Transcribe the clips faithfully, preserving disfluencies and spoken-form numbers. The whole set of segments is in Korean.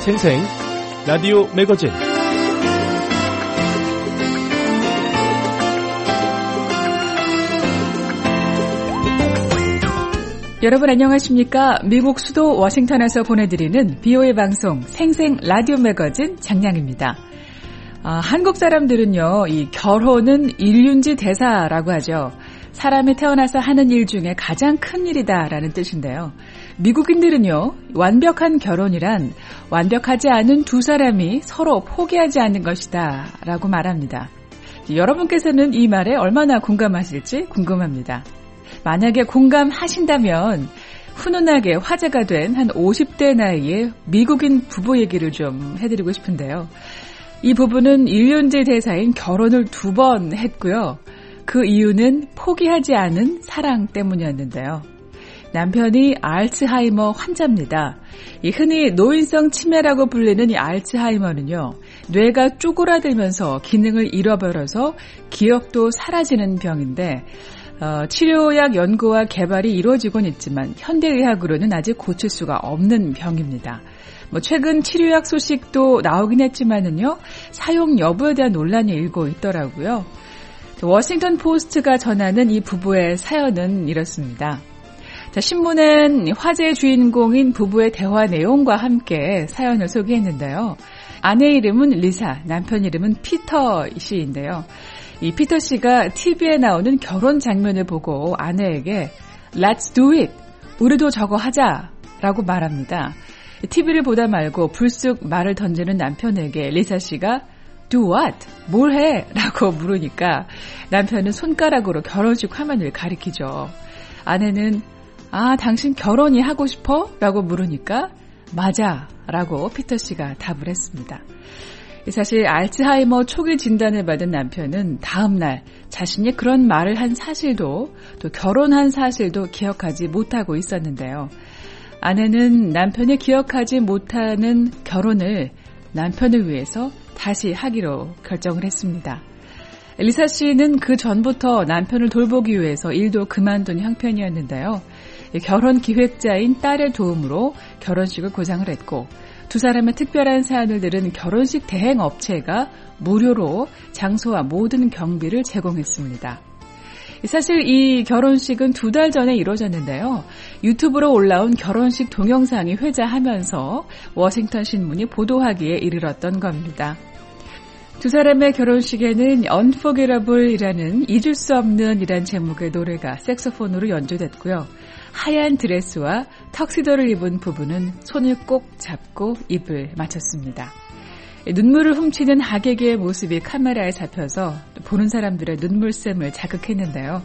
생생 라디오 매거진 여러분 안녕하십니까? 미국 수도 워싱턴에서 보내드리는 비오에이 방송 생생 라디오 매거진 장량입니다. 아, 한국 사람들은요, 이 결혼은 일륜지 대사라고 하죠. 사람이 태어나서 하는 일 중에 가장 큰 일이다라는 뜻인데요. 미국인들은요, 완벽한 결혼이란 완벽하지 않은 두 사람이 서로 포기하지 않는 것이다 라고 말합니다. 여러분께서는 이 말에 얼마나 공감하실지 궁금합니다. 만약에 공감하신다면 훈훈하게 화제가 된 한 오십 대 나이의 미국인 부부 얘기를 좀 해드리고 싶은데요. 이 부부는 일륜지 대사인 결혼을 두 번 했고요. 그 이유는 포기하지 않은 사랑 때문이었는데요. 남편이 알츠하이머 환자입니다. 이 흔히 노인성 치매라고 불리는 이 알츠하이머는요, 뇌가 쪼그라들면서 기능을 잃어버려서 기억도 사라지는 병인데, 어, 치료약 연구와 개발이 이루어지곤 있지만 현대의학으로는 아직 고칠 수가 없는 병입니다. 뭐 최근 치료약 소식도 나오긴 했지만은요, 사용 여부에 대한 논란이 일고 있더라고요. 워싱턴 포스트가 전하는 이 부부의 사연은 이렇습니다. 자, 신문은 화제의 주인공인 부부의 대화 내용과 함께 사연을 소개했는데요. 아내 이름은 리사, 남편 이름은 피터 씨인데요. 이 피터 씨가 티비에 나오는 결혼 장면을 보고 아내에게 Let's do it! 우리도 저거 하자! 라고 말합니다. 티비를 보다 말고 불쑥 말을 던지는 남편에게 리사 씨가 Do what? 뭘 해? 라고 물으니까 남편은 손가락으로 결혼식 화면을 가리키죠. 아내는 아, 당신 결혼이 하고 싶어? 라고 물으니까 맞아! 라고 피터 씨가 답을 했습니다. 사실 알츠하이머 초기 진단을 받은 남편은 다음 날 자신이 그런 말을 한 사실도 또 결혼한 사실도 기억하지 못하고 있었는데요. 아내는 남편이 기억하지 못하는 결혼을 남편을 위해서 다시 하기로 결정을 했습니다. 리사 씨는 그 전부터 남편을 돌보기 위해서 일도 그만둔 형편이었는데요. 결혼 기획자인 딸의 도움으로 결혼식을 구상을 했고 두 사람의 특별한 사연을 들은 결혼식 대행 업체가 무료로 장소와 모든 경비를 제공했습니다. 사실 이 결혼식은 두 달 전에 이루어졌는데요. 유튜브로 올라온 결혼식 동영상이 회자하면서 워싱턴 신문이 보도하기에 이르렀던 겁니다. 두 사람의 결혼식에는 Unforgettable이라는 잊을 수 없는 이란 제목의 노래가 색소폰으로 연주됐고요. 하얀 드레스와 턱시도를 입은 부부는 손을 꼭 잡고 입을 맞췄습니다. 눈물을 훔치는 하객의 모습이 카메라에 잡혀서 보는 사람들의 눈물샘을 자극했는데요.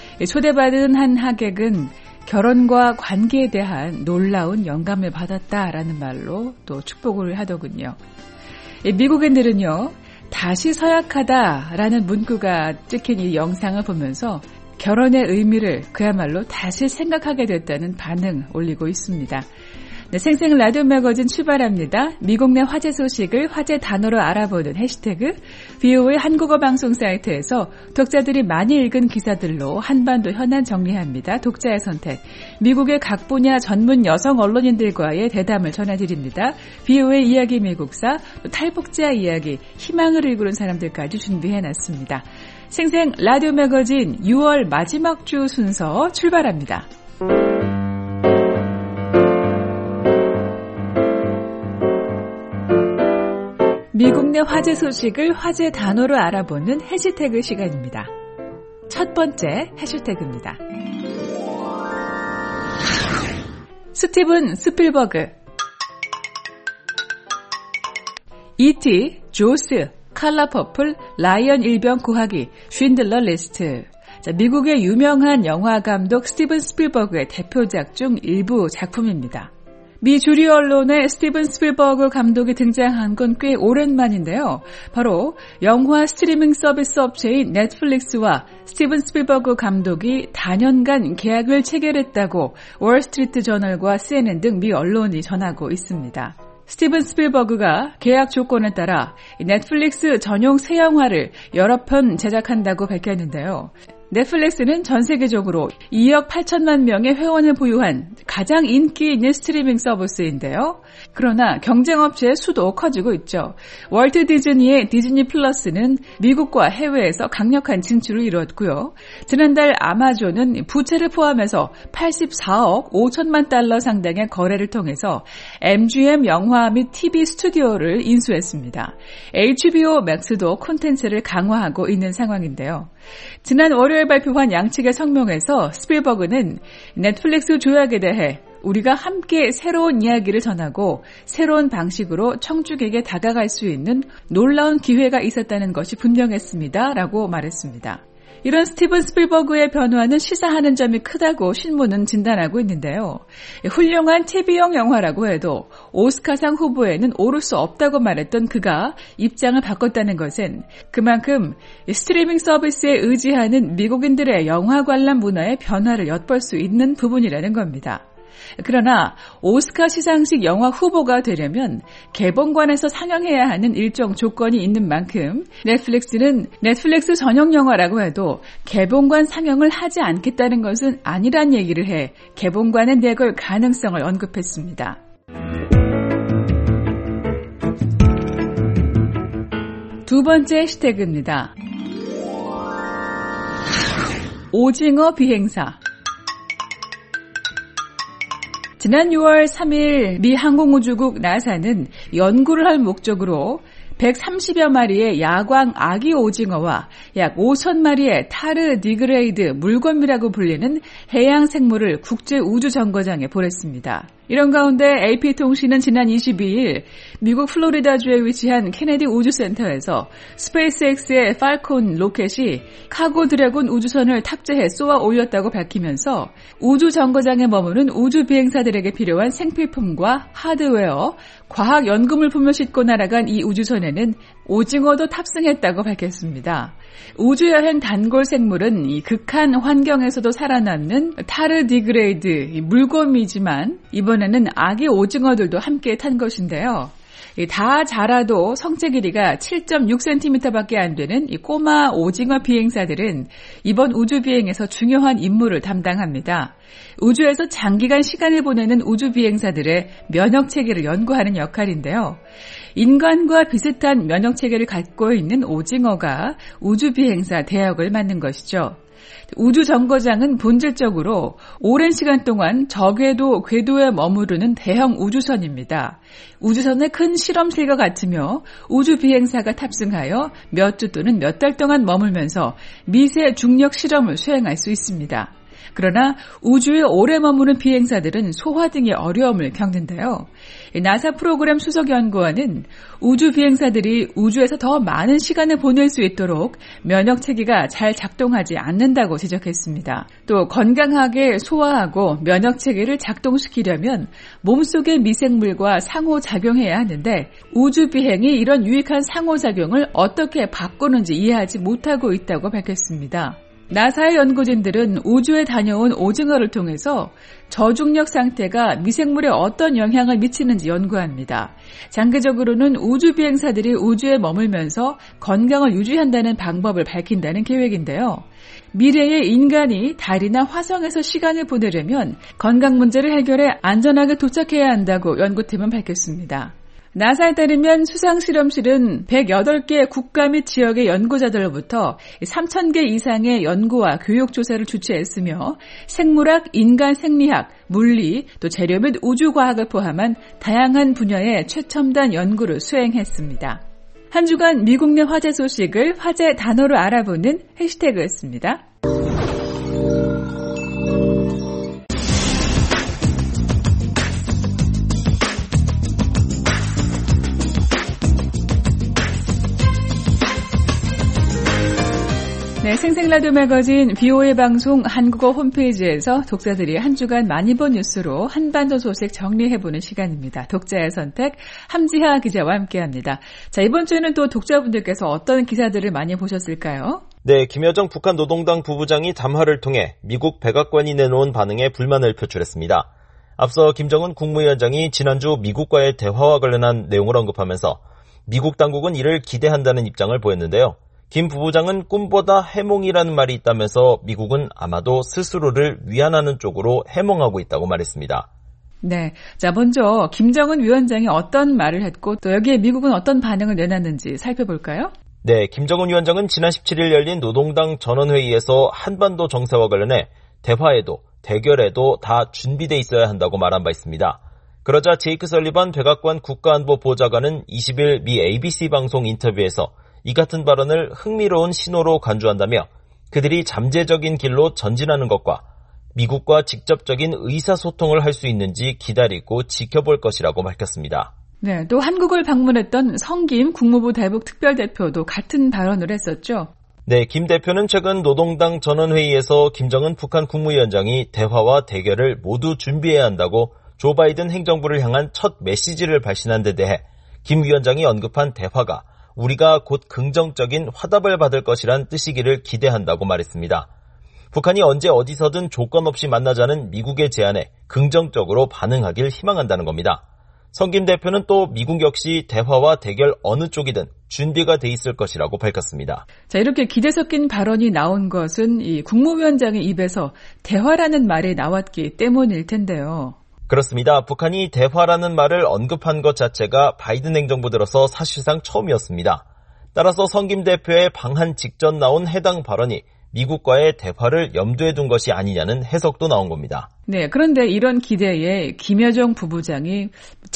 초대받은 한 하객은 결혼과 관계에 대한 놀라운 영감을 받았다라는 말로 또 축복을 하더군요. 미국인들은요, 다시 서약하다라는 문구가 찍힌 이 영상을 보면서 결혼의 의미를 그야말로 다시 생각하게 됐다는 반응 올리고 있습니다. 네, 생생 라디오 매거진 출발합니다. 미국 내 화제 소식을 화제 단어로 알아보는 해시태그 비오에이 한국어 방송 사이트에서 독자들이 많이 읽은 기사들로 한반도 현안 정리합니다. 독자의 선택. 미국의 각 분야 전문 여성 언론인들과의 대담을 전해드립니다. 비오에이 이야기 미국사, 탈북자 이야기, 희망을 일구는 사람들까지 준비해놨습니다. 생생 라디오 매거진 유월 마지막 주 순서 출발합니다. 미국 내 화제 소식을 화제 단어로 알아보는 해시태그 시간입니다. 첫 번째 해시태그입니다. 스티븐 스필버그, 이티, 조스, 칼라 퍼플, 라이언 일병 구하기, 쉰들러 리스트. 자, 미국의 유명한 영화 감독 스티븐 스필버그의 대표작 중 일부 작품입니다. 미 주류 언론에 스티븐 스필버그 감독이 등장한 건 꽤 오랜만인데요. 바로 영화 스트리밍 서비스 업체인 넷플릭스와 스티븐 스필버그 감독이 다년간 계약을 체결했다고 월스트리트 저널과 씨엔엔 등 미 언론이 전하고 있습니다. 스티븐 스필버그가 계약 조건에 따라 넷플릭스 전용 새 영화를 여러 편 제작한다고 밝혔는데요. 넷플릭스는 전 세계적으로 이억 팔천만 명의 회원을 보유한 가장 인기 있는 스트리밍 서비스인데요. 그러나 경쟁업체의 수도 커지고 있죠. 월트 디즈니의 디즈니 플러스는 미국과 해외에서 강력한 진출을 이뤘고요. 지난달 아마존은 부채를 포함해서 팔십사억 오천만 달러 상당의 거래를 통해서 엠지엠 영화 및 티비 스튜디오를 인수했습니다. 에이치비오 맥스도 콘텐츠를 강화하고 있는 상황인데요. 지난 월요일 발표한 양측의 성명에서 스필버그는 넷플릭스 조약에 대해 우리가 함께 새로운 이야기를 전하고 새로운 방식으로 청중에게 다가갈 수 있는 놀라운 기회가 있었다는 것이 분명했습니다. 라고 말했습니다. 이런 스티븐 스필버그의 변화는 시사하는 점이 크다고 신문은 진단하고 있는데요. 훌륭한 티비용 영화라고 해도 오스카상 후보에는 오를 수 없다고 말했던 그가 입장을 바꿨다는 것은 그만큼 스트리밍 서비스에 의지하는 미국인들의 영화 관람 문화의 변화를 엿볼 수 있는 부분이라는 겁니다. 그러나 오스카 시상식 영화 후보가 되려면 개봉관에서 상영해야 하는 일정 조건이 있는 만큼 넷플릭스는 넷플릭스 전용 영화라고 해도 개봉관 상영을 하지 않겠다는 것은 아니란 얘기를 해 개봉관에 내걸 가능성을 언급했습니다. 두 번째 해시태그입니다. 오징어 비행사. 지난 유월 삼일 미 항공우주국 나사는 연구를 할 목적으로 백삼십여 마리의 야광 아기 오징어와 약 오천 마리의 타르디그레이드 물건미라고 불리는 해양 생물을 국제우주정거장에 보냈습니다. 이런 가운데 에이피통신은 지난 이십이일 미국 플로리다주에 위치한 케네디 우주센터에서 스페이스X의 팔콘 로켓이 카고 드래곤 우주선을 탑재해 쏘아 올렸다고 밝히면서 우주정거장에 머무는 우주비행사들에게 필요한 생필품과 하드웨어, 과학 연구물품을 싣고 날아간 이 우주선에는 오징어도 탑승했다고 밝혔습니다. 우주여행 단골 생물은 이 극한 환경에서도 살아남는 타르디그레이드 물곰이지만 이번에는 아기 오징어들도 함께 탄 것인데요. 다 자라도 성체 길이가 칠 점 육 센티미터밖에 안 되는 이 꼬마 오징어 비행사들은 이번 우주 비행에서 중요한 임무를 담당합니다. 우주에서 장기간 시간을 보내는 우주 비행사들의 면역 체계를 연구하는 역할인데요. 인간과 비슷한 면역 체계를 갖고 있는 오징어가 우주 비행사 대역을 맡는 것이죠. 우주 정거장은 본질적으로 오랜 시간 동안 저궤도, 궤도에 머무르는 대형 우주선입니다. 우주선의 큰 실험실과 같으며 우주 비행사가 탑승하여 몇 주 또는 몇 달 동안 머물면서 미세 중력 실험을 수행할 수 있습니다. 그러나 우주에 오래 머무는 비행사들은 소화 등의 어려움을 겪는데요. 나사 프로그램 수석연구원은 우주 비행사들이 우주에서 더 많은 시간을 보낼 수 있도록 면역 체계가 잘 작동하지 않는다고 지적했습니다. 또 건강하게 소화하고 면역 체계를 작동시키려면 몸속의 미생물과 상호작용해야 하는데 우주 비행이 이런 유익한 상호작용을 어떻게 바꾸는지 이해하지 못하고 있다고 밝혔습니다. 나사의 연구진들은 우주에 다녀온 오징어를 통해서 저중력 상태가 미생물에 어떤 영향을 미치는지 연구합니다. 장기적으로는 우주 비행사들이 우주에 머물면서 건강을 유지한다는 방법을 밝힌다는 계획인데요. 미래의 인간이 달이나 화성에서 시간을 보내려면 건강 문제를 해결해 안전하게 도착해야 한다고 연구팀은 밝혔습니다. 나사에 따르면 수상실험실은 백여덟 개 국가 및 지역의 연구자들로부터 삼천 개 이상의 연구와 교육 조사를 주최했으며 생물학, 인간 생리학, 물리, 또 재료 및 우주과학을 포함한 다양한 분야의 최첨단 연구를 수행했습니다. 한 주간 미국 내 화제 소식을 화제 단어로 알아보는 해시태그였습니다. 네, 생생라디오 매거진 비오에이 방송 한국어 홈페이지에서 독자들이 한 주간 많이 본 뉴스로 한반도 소식 정리해보는 시간입니다. 독자의 선택 함지하 기자와 함께합니다. 자, 이번 주에는 또 독자분들께서 어떤 기사들을 많이 보셨을까요? 네, 김여정 북한 노동당 부부장이 담화를 통해 미국 백악관이 내놓은 반응에 불만을 표출했습니다. 앞서 김정은 국무위원장이 지난주 미국과의 대화와 관련한 내용을 언급하면서 미국 당국은 이를 기대한다는 입장을 보였는데요. 김 부부장은 꿈보다 해몽이라는 말이 있다면서 미국은 아마도 스스로를 위안하는 쪽으로 해몽하고 있다고 말했습니다. 네. 자, 먼저 김정은 위원장이 어떤 말을 했고 또 여기에 미국은 어떤 반응을 내놨는지 살펴볼까요? 네, 김정은 위원장은 지난 십칠일 열린 노동당 전원회의에서 한반도 정세와 관련해 대화에도 대결에도 다 준비돼 있어야 한다고 말한 바 있습니다. 그러자 제이크 설리반 백악관 국가안보보좌관은 이십일 미 에이비씨 방송 인터뷰에서 이 같은 발언을 흥미로운 신호로 간주한다며 그들이 잠재적인 길로 전진하는 것과 미국과 직접적인 의사소통을 할 수 있는지 기다리고 지켜볼 것이라고 밝혔습니다. 네, 또 한국을 방문했던 성김 국무부 대북 특별대표도 같은 발언을 했었죠. 네, 김 대표는 최근 노동당 전원회의에서 김정은 북한 국무위원장이 대화와 대결을 모두 준비해야 한다고 조 바이든 행정부를 향한 첫 메시지를 발신한 데 대해 김 위원장이 언급한 대화가 우리가 곧 긍정적인 화답을 받을 것이란 뜻이기를 기대한다고 말했습니다. 북한이 언제 어디서든 조건 없이 만나자는 미국의 제안에 긍정적으로 반응하길 희망한다는 겁니다. 성김 대표는 또 미국 역시 대화와 대결 어느 쪽이든 준비가 돼 있을 것이라고 밝혔습니다. 자, 이렇게 기대 섞인 발언이 나온 것은 이 국무위원장의 입에서 대화라는 말이 나왔기 때문일 텐데요. 그렇습니다. 북한이 대화라는 말을 언급한 것 자체가 바이든 행정부 들어서 사실상 처음이었습니다. 따라서 성김 대표의 방한 직전 나온 해당 발언이 미국과의 대화를 염두에 둔 것이 아니냐는 해석도 나온 겁니다. 네, 그런데 이런 기대에 김여정 부부장이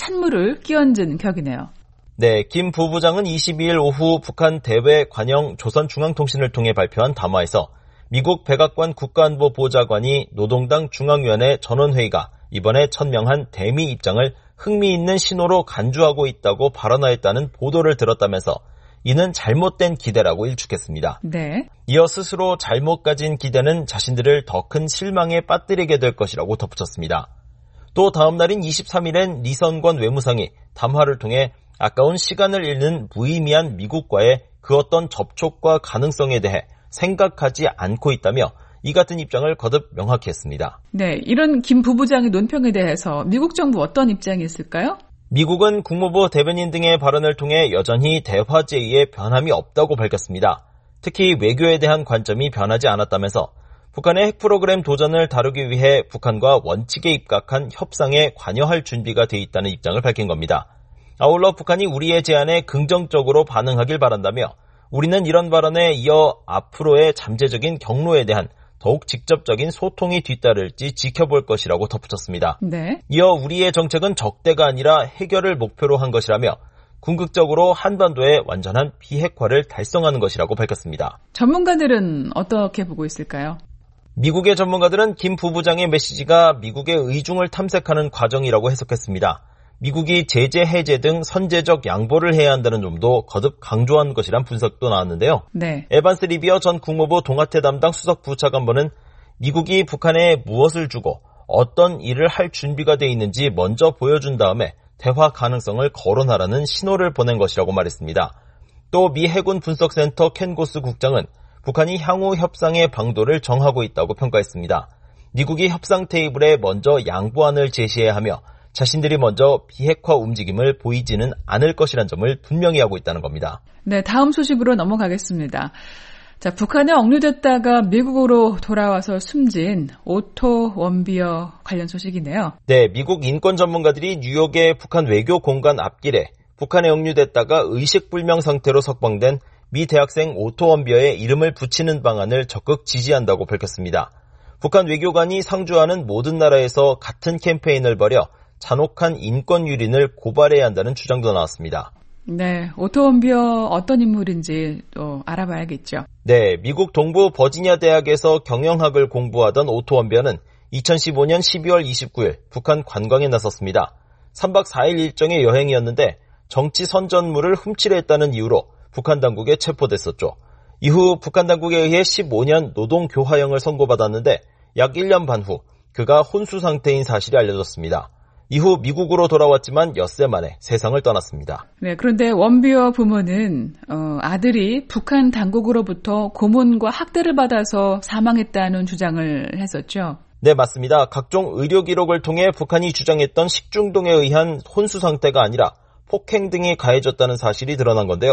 찬물을 끼얹은 격이네요. 네, 김 부부장은 이십이일 오후 북한 대외 관영 조선중앙통신을 통해 발표한 담화에서 미국 백악관 국가안보보좌관이 노동당 중앙위원회 전원회의가 이번에 천명한 대미 입장을 흥미있는 신호로 간주하고 있다고 발언하였다는 보도를 들었다면서 이는 잘못된 기대라고 일축했습니다. 네. 이어 스스로 잘못 가진 기대는 자신들을 더 큰 실망에 빠뜨리게 될 것이라고 덧붙였습니다. 또 다음 날인 이십삼일엔 리선권 외무상이 담화를 통해 아까운 시간을 잃는 무의미한 미국과의 그 어떤 접촉과 가능성에 대해 생각하지 않고 있다며 이 같은 입장을 거듭 명확히 했습니다. 네, 이런 김 부부장의 논평에 대해서 미국 정부 어떤 입장이 있을까요? 미국은 국무부 대변인 등의 발언을 통해 여전히 대화 제의에 변함이 없다고 밝혔습니다. 특히 외교에 대한 관점이 변하지 않았다면서 북한의 핵 프로그램 도전을 다루기 위해 북한과 원칙에 입각한 협상에 관여할 준비가 돼 있다는 입장을 밝힌 겁니다. 아울러 북한이 우리의 제안에 긍정적으로 반응하길 바란다며 우리는 이런 발언에 이어 앞으로의 잠재적인 경로에 대한 더욱 직접적인 소통이 뒤따를지 지켜볼 것이라고 덧붙였습니다. 네. 이어 우리의 정책은 적대가 아니라 해결을 목표로 한 것이라며 궁극적으로 한반도의 완전한 비핵화를 달성하는 것이라고 밝혔습니다. 전문가들은 어떻게 보고 있을까요? 미국의 전문가들은 김 부부장의 메시지가 미국의 의중을 탐색하는 과정이라고 해석했습니다. 미국이 제재 해제 등 선제적 양보를 해야 한다는 점도 거듭 강조한 것이란 분석도 나왔는데요. 네. 에반스 리비어 전 국무부 동아태 담당 수석 부차관보는 미국이 북한에 무엇을 주고 어떤 일을 할 준비가 돼 있는지 먼저 보여준 다음에 대화 가능성을 거론하라는 신호를 보낸 것이라고 말했습니다. 또 미 해군 분석센터 켄 고스 국장은 북한이 향후 협상의 방도를 정하고 있다고 평가했습니다. 미국이 협상 테이블에 먼저 양보안을 제시해야 하며 자신들이 먼저 비핵화 움직임을 보이지는 않을 것이라는 점을 분명히 하고 있다는 겁니다. 네, 다음 소식으로 넘어가겠습니다. 자, 북한에 억류됐다가 미국으로 돌아와서 숨진 오토 원비어 관련 소식이네요. 네, 미국 인권 전문가들이 뉴욕의 북한 외교 공간 앞길에 북한에 억류됐다가 의식불명 상태로 석방된 미 대학생 오토 원비어의 이름을 붙이는 방안을 적극 지지한다고 밝혔습니다. 북한 외교관이 상주하는 모든 나라에서 같은 캠페인을 벌여 잔혹한 인권 유린을 고발해야 한다는 주장도 나왔습니다. 네, 오토 원비어 어떤 인물인지 또 알아봐야겠죠. 네, 미국 동부 버지니아 대학에서 경영학을 공부하던 오토 원비어는 이천십오년 십이월 이십구일 북한 관광에 나섰습니다. 삼박 사일 일정의 여행이었는데 정치 선전물을 훔치려 했다는 이유로 북한 당국에 체포됐었죠. 이후 북한 당국에 의해 십오년 노동교화형을 선고받았는데 약 일 년 반 후 그가 혼수 상태인 사실이 알려졌습니다. 이후 미국으로 돌아왔지만 엿새 만에 세상을 떠났습니다. 네, 그런데 원비어 부모는 어, 아들이 북한 당국으로부터 고문과 학대를 받아서 사망했다는 주장을 했었죠. 네, 맞습니다. 각종 의료 기록을 통해 북한이 주장했던 식중독에 의한 혼수 상태가 아니라 폭행 등이 가해졌다는 사실이 드러난 건데요.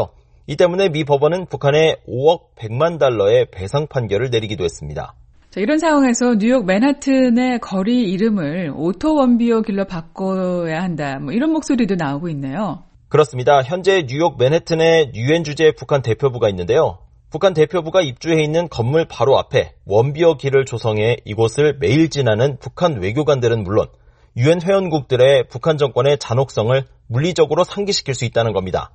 이 때문에 미 법원은 북한에 오억 백만 달러의 배상 판결을 내리기도 했습니다. 자, 이런 상황에서 뉴욕 맨하튼의 거리 이름을 오토 원비어 길로 바꿔야 한다. 뭐 이런 목소리도 나오고 있네요. 그렇습니다. 현재 뉴욕 맨해튼에 유엔 주재 북한 대표부가 있는데요. 북한 대표부가 입주해 있는 건물 바로 앞에 원비어 길을 조성해 이곳을 매일 지나는 북한 외교관들은 물론 유엔 회원국들의 북한 정권의 잔혹성을 물리적으로 상기시킬 수 있다는 겁니다.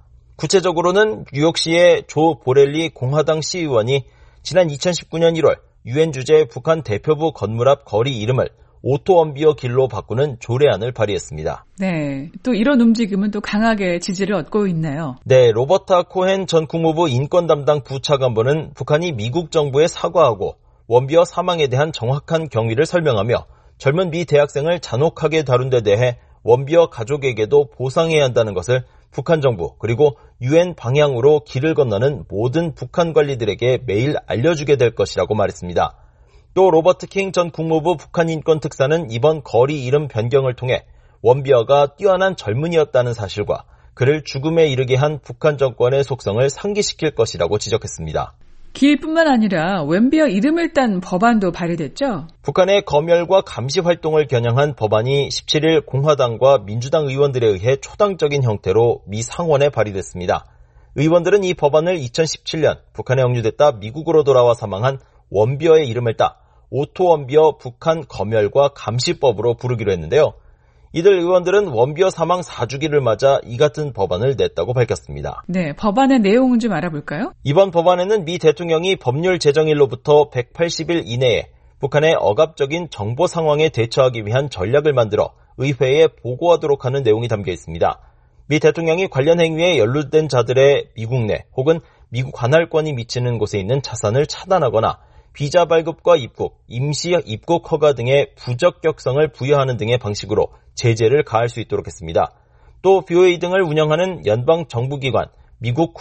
구체적으로는 뉴욕시의 조 보렐리 공화당 시의원이 지난 이천십구 년 일월 유엔 주재 북한 대표부 건물 앞 거리 이름을 오토 원비어 길로 바꾸는 조례안을 발의했습니다. 네, 또 이런 움직임은 또 강하게 지지를 얻고 있네요. 네, 로버타 코헨 전 국무부 인권 담당 부차관보는 북한이 미국 정부에 사과하고 원비어 사망에 대한 정확한 경위를 설명하며 젊은 미 대학생을 잔혹하게 다룬 데 대해 원비어 가족에게도 보상해야 한다는 것을 북한 정부 그리고 유엔 방향으로 길을 건너는 모든 북한 관리들에게 매일 알려주게 될 것이라고 말했습니다. 또 로버트 킹 전 국무부 북한 인권 특사는 이번 거리 이름 변경을 통해 원비어가 뛰어난 젊은이였다는 사실과 그를 죽음에 이르게 한 북한 정권의 속성을 상기시킬 것이라고 지적했습니다. 길뿐만 아니라 원비어 이름을 딴 법안도 발의됐죠? 북한의 검열과 감시 활동을 겨냥한 법안이 십칠 일 공화당과 민주당 의원들에 의해 초당적인 형태로 미 상원에 발의됐습니다. 의원들은 이 법안을 이천십칠 년 북한에 억류됐다 미국으로 돌아와 사망한 원비어의 이름을 따 오토 원비어 북한 검열과 감시법으로 부르기로 했는데요. 이들 의원들은 원비어 사망 사 주기를 맞아 이 같은 법안을 냈다고 밝혔습니다. 네, 법안의 내용은 좀 알아볼까요? 이번 법안에는 미 대통령이 법률 제정일로부터 백팔십 일 이내에 북한의 억압적인 정보 상황에 대처하기 위한 전략을 만들어 의회에 보고하도록 하는 내용이 담겨 있습니다. 미 대통령이 관련 행위에 연루된 자들의 미국 내 혹은 미국 관할권이 미치는 곳에 있는 자산을 차단하거나 비자 발급과 입국, 임시 입국 허가 등의 부적격성을 부여하는 등의 방식으로 제재를 가할 수 있도록 했습니다. 또 비오에이 등을 운영하는 연방정부기관 미국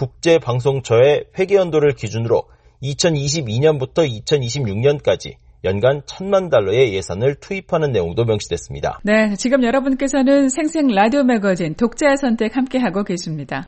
국제방송처의 회계연도를 기준으로 이천이십이 년부터 이천이십육 년까지 연간 천만 달러의 예산을 투입하는 내용도 명시됐습니다. 네, 지금 여러분께서는 생생 라디오 매거진 독자의 선택 함께하고 계십니다.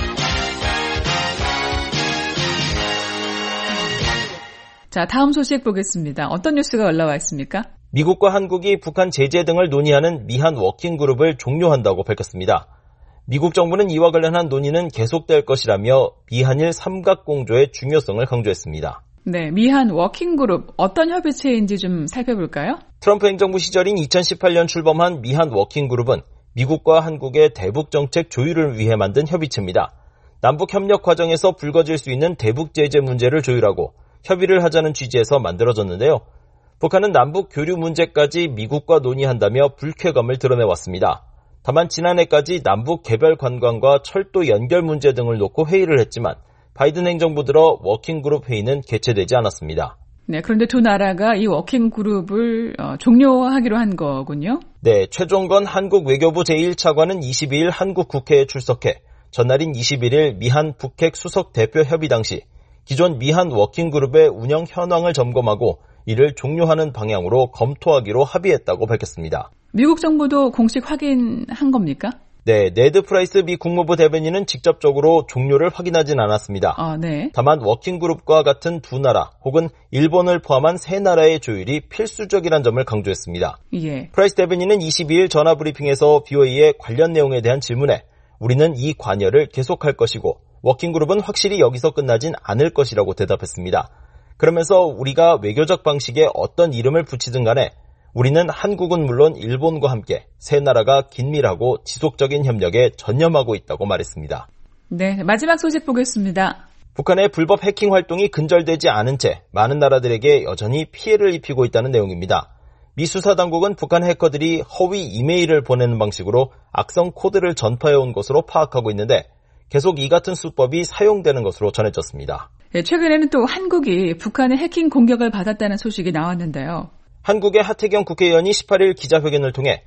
자, 다음 소식 보겠습니다. 어떤 뉴스가 올라와 있습니까? 미국과 한국이 북한 제재 등을 논의하는 미한 워킹그룹을 종료한다고 밝혔습니다. 미국 정부는 이와 관련한 논의는 계속될 것이라며 미한일 삼각공조의 중요성을 강조했습니다. 네, 미한 워킹그룹 어떤 협의체인지 좀 살펴볼까요? 트럼프 행정부 시절인 이천십팔 년 출범한 미한 워킹그룹은 미국과 한국의 대북정책 조율을 위해 만든 협의체입니다. 남북협력 과정에서 불거질 수 있는 대북 제재 문제를 조율하고 협의를 하자는 취지에서 만들어졌는데요. 북한은 남북 교류 문제까지 미국과 논의한다며 불쾌감을 드러내왔습니다. 다만 지난해까지 남북 개별 관광과 철도 연결 문제 등을 놓고 회의를 했지만 바이든 행정부 들어 워킹그룹 회의는 개최되지 않았습니다. 네, 그런데 두 나라가 이 워킹그룹을 어, 종료하기로 한 거군요. 네, 최종건 한국 외교부 제일 차관은 이십이 일 한국 국회에 출석해 전날인 이십일 일 미한 북핵 수석 대표 협의 당시 기존 미한 워킹그룹의 운영 현황을 점검하고 이를 종료하는 방향으로 검토하기로 합의했다고 밝혔습니다. 미국 정부도 공식 확인한 겁니까? 네, 네드 프라이스 미 국무부 대변인은 직접적으로 종료를 확인하진 않았습니다. 아, 네. 다만 워킹그룹과 같은 두 나라 혹은 일본을 포함한 세 나라의 조율이 필수적이란 점을 강조했습니다. 예. 프라이스 대변인은 이십이 일 전화브리핑에서 비오에이의 관련 내용에 대한 질문에 우리는 이 관여를 계속할 것이고 워킹그룹은 확실히 여기서 끝나진 않을 것이라고 대답했습니다. 그러면서 우리가 외교적 방식에 어떤 이름을 붙이든 간에 우리는 한국은 물론 일본과 함께 세 나라가 긴밀하고 지속적인 협력에 전념하고 있다고 말했습니다. 네, 마지막 소식 보겠습니다. 북한의 불법 해킹 활동이 근절되지 않은 채 많은 나라들에게 여전히 피해를 입히고 있다는 내용입니다. 미 수사당국은 북한 해커들이 허위 이메일을 보내는 방식으로 악성 코드를 전파해온 것으로 파악하고 있는데 계속 이 같은 수법이 사용되는 것으로 전해졌습니다. 네, 최근에는 또 한국이 북한의 해킹 공격을 받았다는 소식이 나왔는데요. 한국의 하태경 국회의원이 십팔 일 기자회견을 통해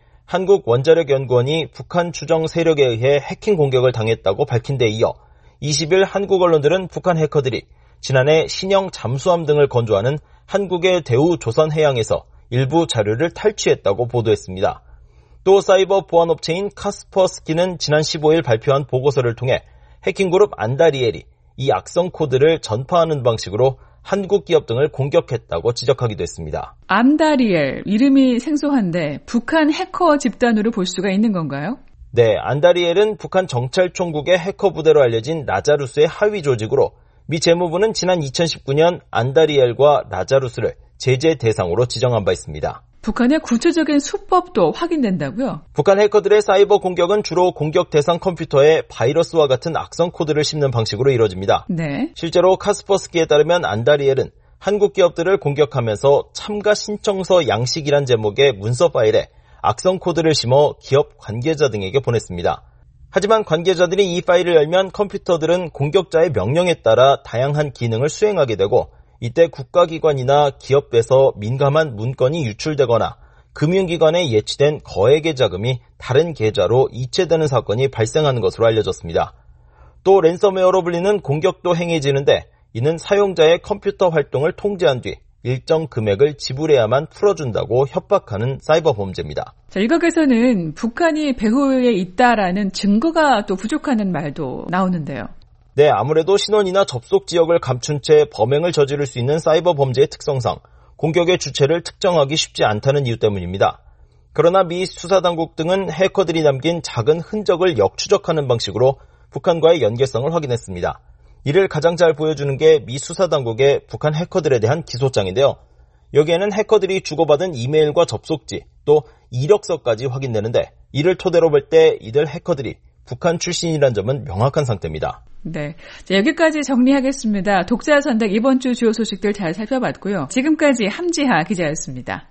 한국원자력연구원이 북한 추정 세력에 의해 해킹 공격을 당했다고 밝힌 데 이어 이십 일 한국 언론들은 북한 해커들이 지난해 신형 잠수함 등을 건조하는 한국의 대우 조선해양에서 일부 자료를 탈취했다고 보도했습니다. 또 사이버 보안업체인 카스퍼스키는 지난 십오 일 발표한 보고서를 통해 해킹그룹 안다리엘이 이 악성 코드를 전파하는 방식으로 한국 기업 등을 공격했다고 지적하기도 했습니다. 안다리엘, 이름이 생소한데 북한 해커 집단으로 볼 수가 있는 건가요? 네, 안다리엘은 북한 정찰총국의 해커 부대로 알려진 라자루스의 하위 조직으로 미 재무부는 지난 이천십구 년 안다리엘과 라자루스를 제재 대상으로 지정한 바 있습니다. 북한의 구체적인 수법도 확인된다고요? 북한 해커들의 사이버 공격은 주로 공격 대상 컴퓨터에 바이러스와 같은 악성 코드를 씹는 방식으로 이루어집니다. 네. 실제로 카스퍼스키에 따르면 안다리엘은 한국 기업들을 공격하면서 참가 신청서 양식이란 제목의 문서 파일에 악성 코드를 심어 기업 관계자 등에게 보냈습니다. 하지만 관계자들이 이 파일을 열면 컴퓨터들은 공격자의 명령에 따라 다양한 기능을 수행하게 되고 이때 국가기관이나 기업에서 민감한 문건이 유출되거나 금융기관에 예치된 거액의 자금이 다른 계좌로 이체되는 사건이 발생하는 것으로 알려졌습니다. 또 랜섬웨어로 불리는 공격도 행해지는데 이는 사용자의 컴퓨터 활동을 통제한 뒤 일정 금액을 지불해야만 풀어준다고 협박하는 사이버 범죄입니다. 자, 일각에서는 북한이 배후에 있다라는 증거가 또 부족하는 말도 나오는데요. 네, 아무래도 신원이나 접속 지역을 감춘 채 범행을 저지를 수 있는 사이버 범죄의 특성상 공격의 주체를 특정하기 쉽지 않다는 이유 때문입니다. 그러나 미 수사당국 등은 해커들이 남긴 작은 흔적을 역추적하는 방식으로 북한과의 연계성을 확인했습니다. 이를 가장 잘 보여주는 게 미 수사당국의 북한 해커들에 대한 기소장인데요. 여기에는 해커들이 주고받은 이메일과 접속지, 또 이력서까지 확인되는데 이를 토대로 볼 때 이들 해커들이 북한 출신이란 점은 명확한 상태입니다. 네, 자, 여기까지 정리하겠습니다. 독자 선택 이번 주 주요 소식들 잘 살펴봤고요. 지금까지 함지하 기자였습니다.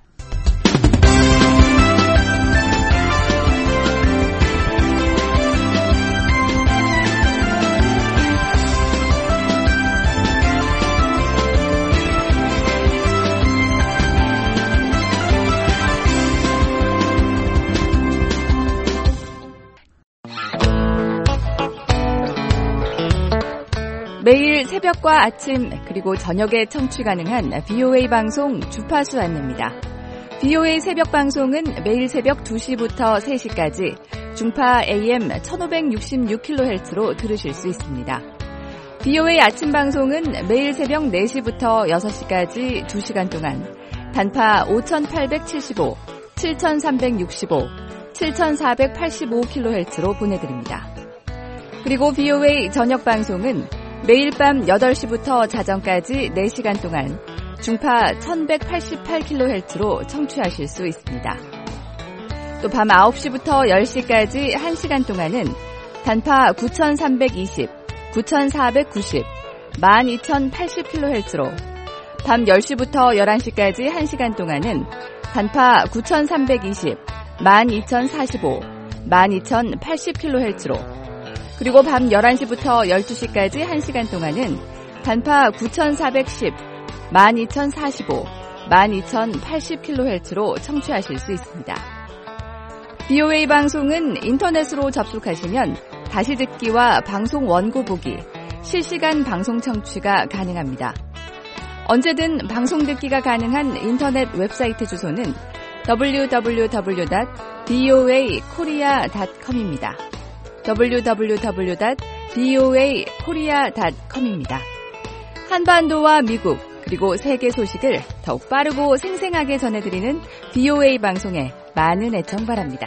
매일 새벽과 아침 그리고 저녁에 청취 가능한 비오에이 방송 주파수 안내입니다. 비오에이 새벽 방송은 매일 새벽 두 시부터 세 시까지 중파 에이엠 천오백육십육 킬로헤르츠로 들으실 수 있습니다. 비오에이 아침 방송은 매일 새벽 네 시부터 여섯 시까지 두 시간 동안 단파 오천팔백칠십오, 칠천삼백육십오, 칠천사백팔십오 킬로헤르츠로 보내드립니다. 그리고 비오에이 저녁 방송은 매일 밤 여덟 시부터 자정까지 네 시간 동안 중파 천백팔십팔 킬로헤르츠로 청취하실 수 있습니다. 또 밤 아홉 시부터 열 시까지 한 시간 동안은 단파 구천삼백이십, 구천사백구십, 만 이천팔십 킬로헤르츠로 밤 열 시부터 열한 시까지 한 시간 동안은 단파 구천삼백이십, 만 이천사십오, 만 이천팔십 킬로헤르츠로 그리고 밤 열한 시부터 열두 시까지 한 시간 동안은 단파 구천사백십, 만 이천사십오, 만 이천팔십 킬로헤르츠로 청취하실 수 있습니다. 비오에이 방송은 인터넷으로 접속하시면 다시 듣기와 방송 원고 보기, 실시간 방송 청취가 가능합니다. 언제든 방송 듣기가 가능한 인터넷 웹사이트 주소는 더블유 더블유 더블유 닷 비오에이 코리아 닷 컴입니다. 더블유 더블유 더블유 닷 비오에이 코리아 닷 컴입니다. 한반도와 미국 그리고 세계 소식을 더욱 빠르고 생생하게 전해드리는 비오에이 방송에 많은 애청 바랍니다.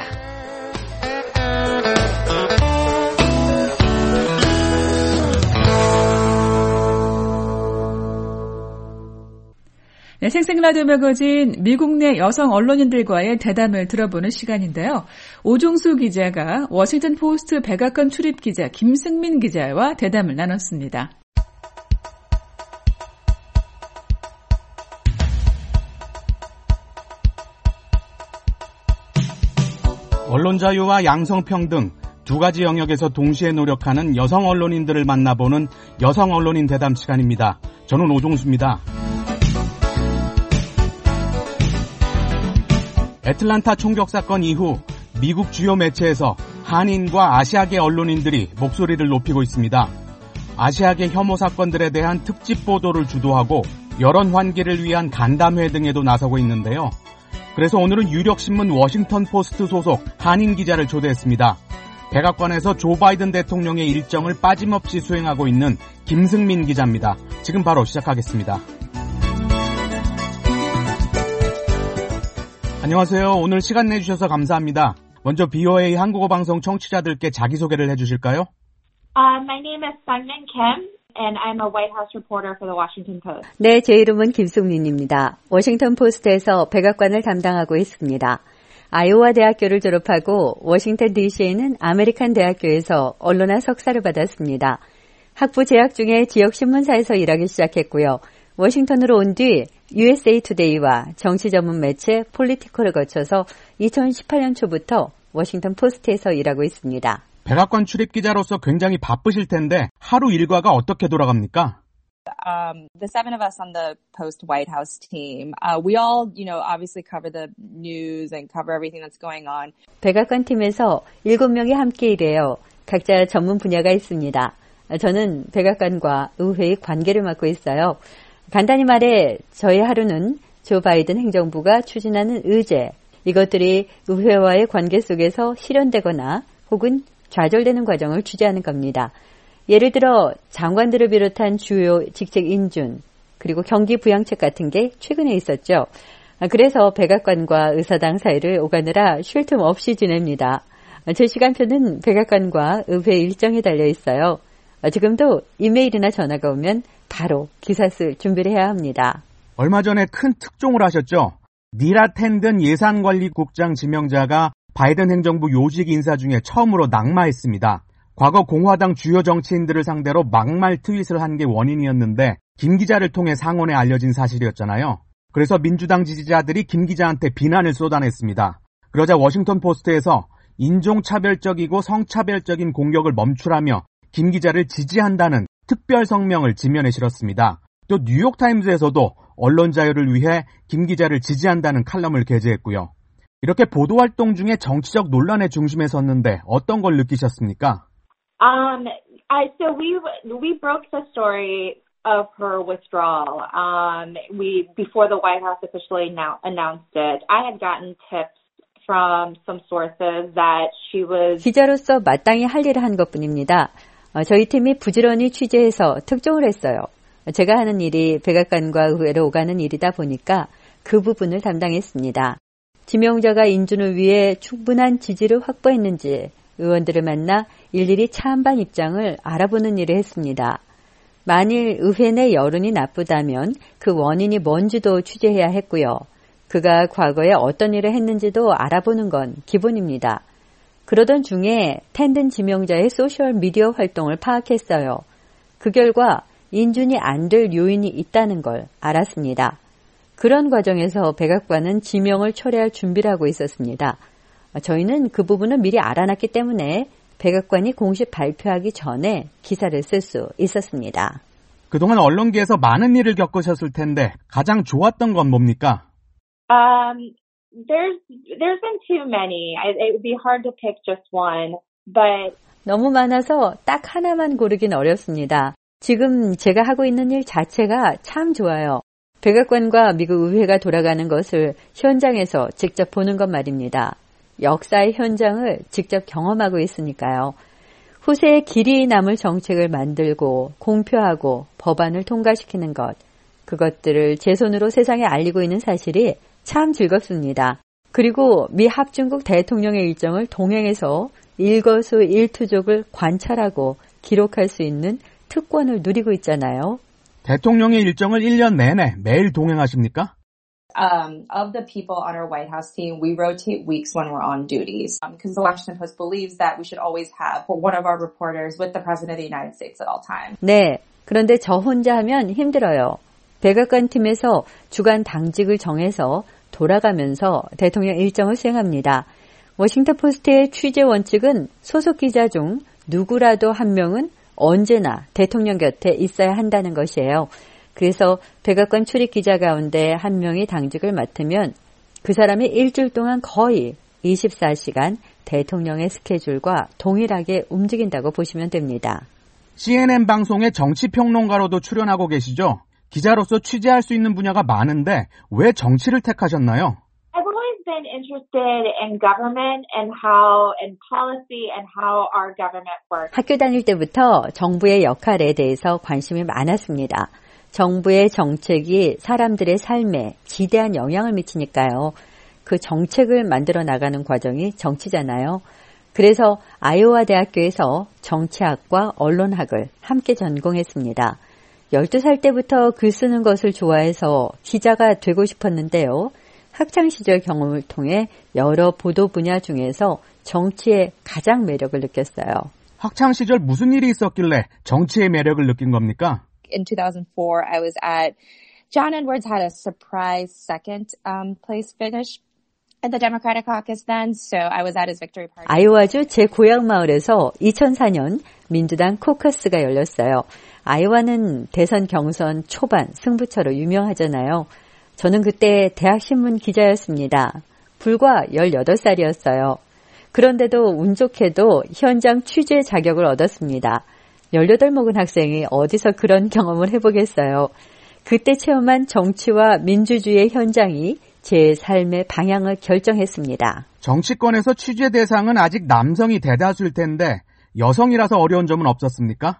네, 생생라디오 매거진 미국 내 여성 언론인들과의 대담을 들어보는 시간인데요. 오종수 기자가 워싱턴 포스트 백악관 출입 기자 김승민 기자와 대담을 나눴습니다. 언론 자유와 양성평등 두 가지 영역에서 동시에 노력하는 여성 언론인들을 만나보는 여성 언론인 대담 시간입니다. 저는 오종수입니다. 애틀란타 총격 사건 이후 미국 주요 매체에서 한인과 아시아계 언론인들이 목소리를 높이고 있습니다. 아시아계 혐오 사건들에 대한 특집 보도를 주도하고 여론 환기를 위한 간담회 등에도 나서고 있는데요. 그래서 오늘은 유력신문 워싱턴 포스트 소속 한인 기자를 초대했습니다. 백악관에서 조 바이든 대통령의 일정을 빠짐없이 수행하고 있는 김승민 기자입니다. 지금 바로 시작하겠습니다. 안녕하세요. 오늘 시간 내주셔서 감사합니다. 먼저 비오에이 한국어 방송 청취자들께 자기소개를 해주실까요? Uh, my name is Sungmin Kim, and I'm a White House reporter for the Washington Post. 네, 제 이름은 김승민입니다. 워싱턴 포스트에서 백악관을 담당하고 있습니다. 아이오와 대학교를 졸업하고 워싱턴 디씨에 있는 아메리칸 대학교에서 언론학 석사를 받았습니다. 학부 재학 중에 지역 신문사에서 일하기 시작했고요. 워싱턴으로 온 뒤 유에스에이 투데이와 정치 전문 매체 폴리티컬을 거쳐서 이천십팔 년 초부터 워싱턴 포스트에서 일하고 있습니다. 백악관 출입 기자로서 굉장히 바쁘실 텐데 하루 일과가 어떻게 돌아갑니까? Um, the seven of us on the Post White House team, uh, we all, you know, obviously cover the news and cover everything that's going on. 백악관 팀에서 일곱 명이 함께 일해요. 각자 전문 분야가 있습니다. 저는 백악관과 의회의 관계를 맡고 있어요. 간단히 말해 저희 하루는 조 바이든 행정부가 추진하는 의제, 이것들이 의회와의 관계 속에서 실현되거나 혹은 좌절되는 과정을 취재하는 겁니다. 예를 들어 장관들을 비롯한 주요 직책 인준, 그리고 경기 부양책 같은 게 최근에 있었죠. 그래서 백악관과 의사당 사이를 오가느라 쉴 틈 없이 지냅니다. 제 시간표는 백악관과 의회 일정에 달려 있어요. 지금도 이메일이나 전화가 오면 바로 기사 쓸 준비를 해야 합니다. 얼마 전에 큰 특종을 하셨죠. 니라 텐든 예산관리국장 지명자가 바이든 행정부 요직 인사 중에 처음으로 낙마했습니다. 과거 공화당 주요 정치인들을 상대로 막말 트윗을 한 게 원인이었는데 김 기자를 통해 상원에 알려진 사실이었잖아요. 그래서 민주당 지지자들이 김 기자한테 비난을 쏟아냈습니다. 그러자 워싱턴 포스트에서 인종차별적이고 성차별적인 공격을 멈추라며 김 기자를 지지한다는 특별 성명을 지면에 실었습니다. 또 뉴욕타임즈에서도 언론 자유를 위해 김 기자를 지지한다는 칼럼을 게재했고요. 이렇게 보도활동 중에 정치적 논란의 중심에 섰는데 어떤 걸 느끼셨습니까? Um, I, so we we broke the story of her withdrawal. Um, we before the White House officially now announced it. I had gotten tips from some sources that she was. 기자로서 마땅히 할 일을 한 것뿐입니다. 어, 저희 팀이 부지런히 취재해서 특종을 했어요. 제가 하는 일이 백악관과 의회로 오가는 일이다 보니까 그 부분을 담당했습니다. 지명자가 인준을 위해 충분한 지지를 확보했는지 의원들을 만나 일일이 차안반 입장을 알아보는 일을 했습니다. 만일 의회 내 여론이 나쁘다면 그 원인이 뭔지도 취재해야 했고요. 그가 과거에 어떤 일을 했는지도 알아보는 건 기본입니다. 그러던 중에 텐든 지명자의 소셜미디어 활동을 파악했어요. 그 결과 인준이 안 될 요인이 있다는 걸 알았습니다. 그런 과정에서 백악관은 지명을 철회할 준비를 하고 있었습니다. 저희는 그 부분을 미리 알아놨기 때문에 백악관이 공식 발표하기 전에 기사를 쓸 수 있었습니다. 그동안 언론계에서 많은 일을 겪으셨을 텐데 가장 좋았던 건 뭡니까? Um, there's there's been too many. I, it would be hard to pick just one, but 너무 많아서 딱 하나만 고르긴 어렵습니다. 지금 제가 하고 있는 일 자체가 참 좋아요. 백악관과 미국 의회가 돌아가는 것을 현장에서 직접 보는 것 말입니다. 역사의 현장을 직접 경험하고 있으니까요. 후세에 길이 남을 정책을 만들고 공표하고 법안을 통과시키는 것, 그것들을 제 손으로 세상에 알리고 있는 사실이 참 즐겁습니다. 그리고 미 합중국 대통령의 일정을 동행해서 일거수일투족을 관찰하고 기록할 수 있는 특권을 누리고 있잖아요. 대통령의 일정을 일 년 내내 매일 동행하십니까? Um, of the people on our White House team, we rotate weeks when we're on duties because um, the Washington Post believes that we should always have one of our reporters with the President of the United States at all times. 네, 그런데 저 혼자 하면 힘들어요. 백악관 팀에서 주간 당직을 정해서 돌아가면서 대통령 일정을 수행합니다. 워싱턴 포스트의 취재 원칙은 소속 기자 중 누구라도 한 명은 언제나 대통령 곁에 있어야 한다는 것이에요. 그래서 백악관 출입 기자 가운데 한 명이 당직을 맡으면 그 사람이 일주일 동안 거의 이십사 시간 대통령의 스케줄과 동일하게 움직인다고 보시면 됩니다. 씨엔엔 방송의 정치평론가로도 출연하고 계시죠? 기자로서 취재할 수 있는 분야가 많은데 왜 정치를 택하셨나요? I've always been interested in government and how, and policy and how our government works. 학교 다닐 때부터 정부의 역할에 대해서 관심이 많았습니다. 정부의 정책이 사람들의 삶에 지대한 영향을 미치니까요. 그 정책을 만들어 나가는 과정이 정치잖아요. 그래서 아이오와 대학교에서 정치학과 언론학을 함께 전공했습니다. 열두 살 때부터 글 쓰는 것을 좋아해서 기자가 되고 싶었는데요. 학창시절 경험을 통해 여러 보도 분야 중에서 정치의 가장 매력을 느꼈어요. 학창시절 무슨 일이 있었길래 정치의 매력을 느낀 겁니까? In two thousand four, I was at John Edwards had a surprise second um, place finish at the Democratic caucus then, so I was at his victory party. 아이오와주 제 고향 마을에서 이천사 년 민주당 코커스가 열렸어요. 아이오와는 대선 경선 초반 승부처로 유명하잖아요. 저는 그때 대학신문 기자였습니다. 불과 열여덟 살이었어요. 그런데도 운 좋게도 현장 취재 자격을 얻었습니다. 열여덟 먹은 학생이 어디서 그런 경험을 해보겠어요. 그때 체험한 정치와 민주주의의 현장이 제 삶의 방향을 결정했습니다. 정치권에서 취재 대상은 아직 남성이 대다수일 텐데 여성이라서 어려운 점은 없었습니까?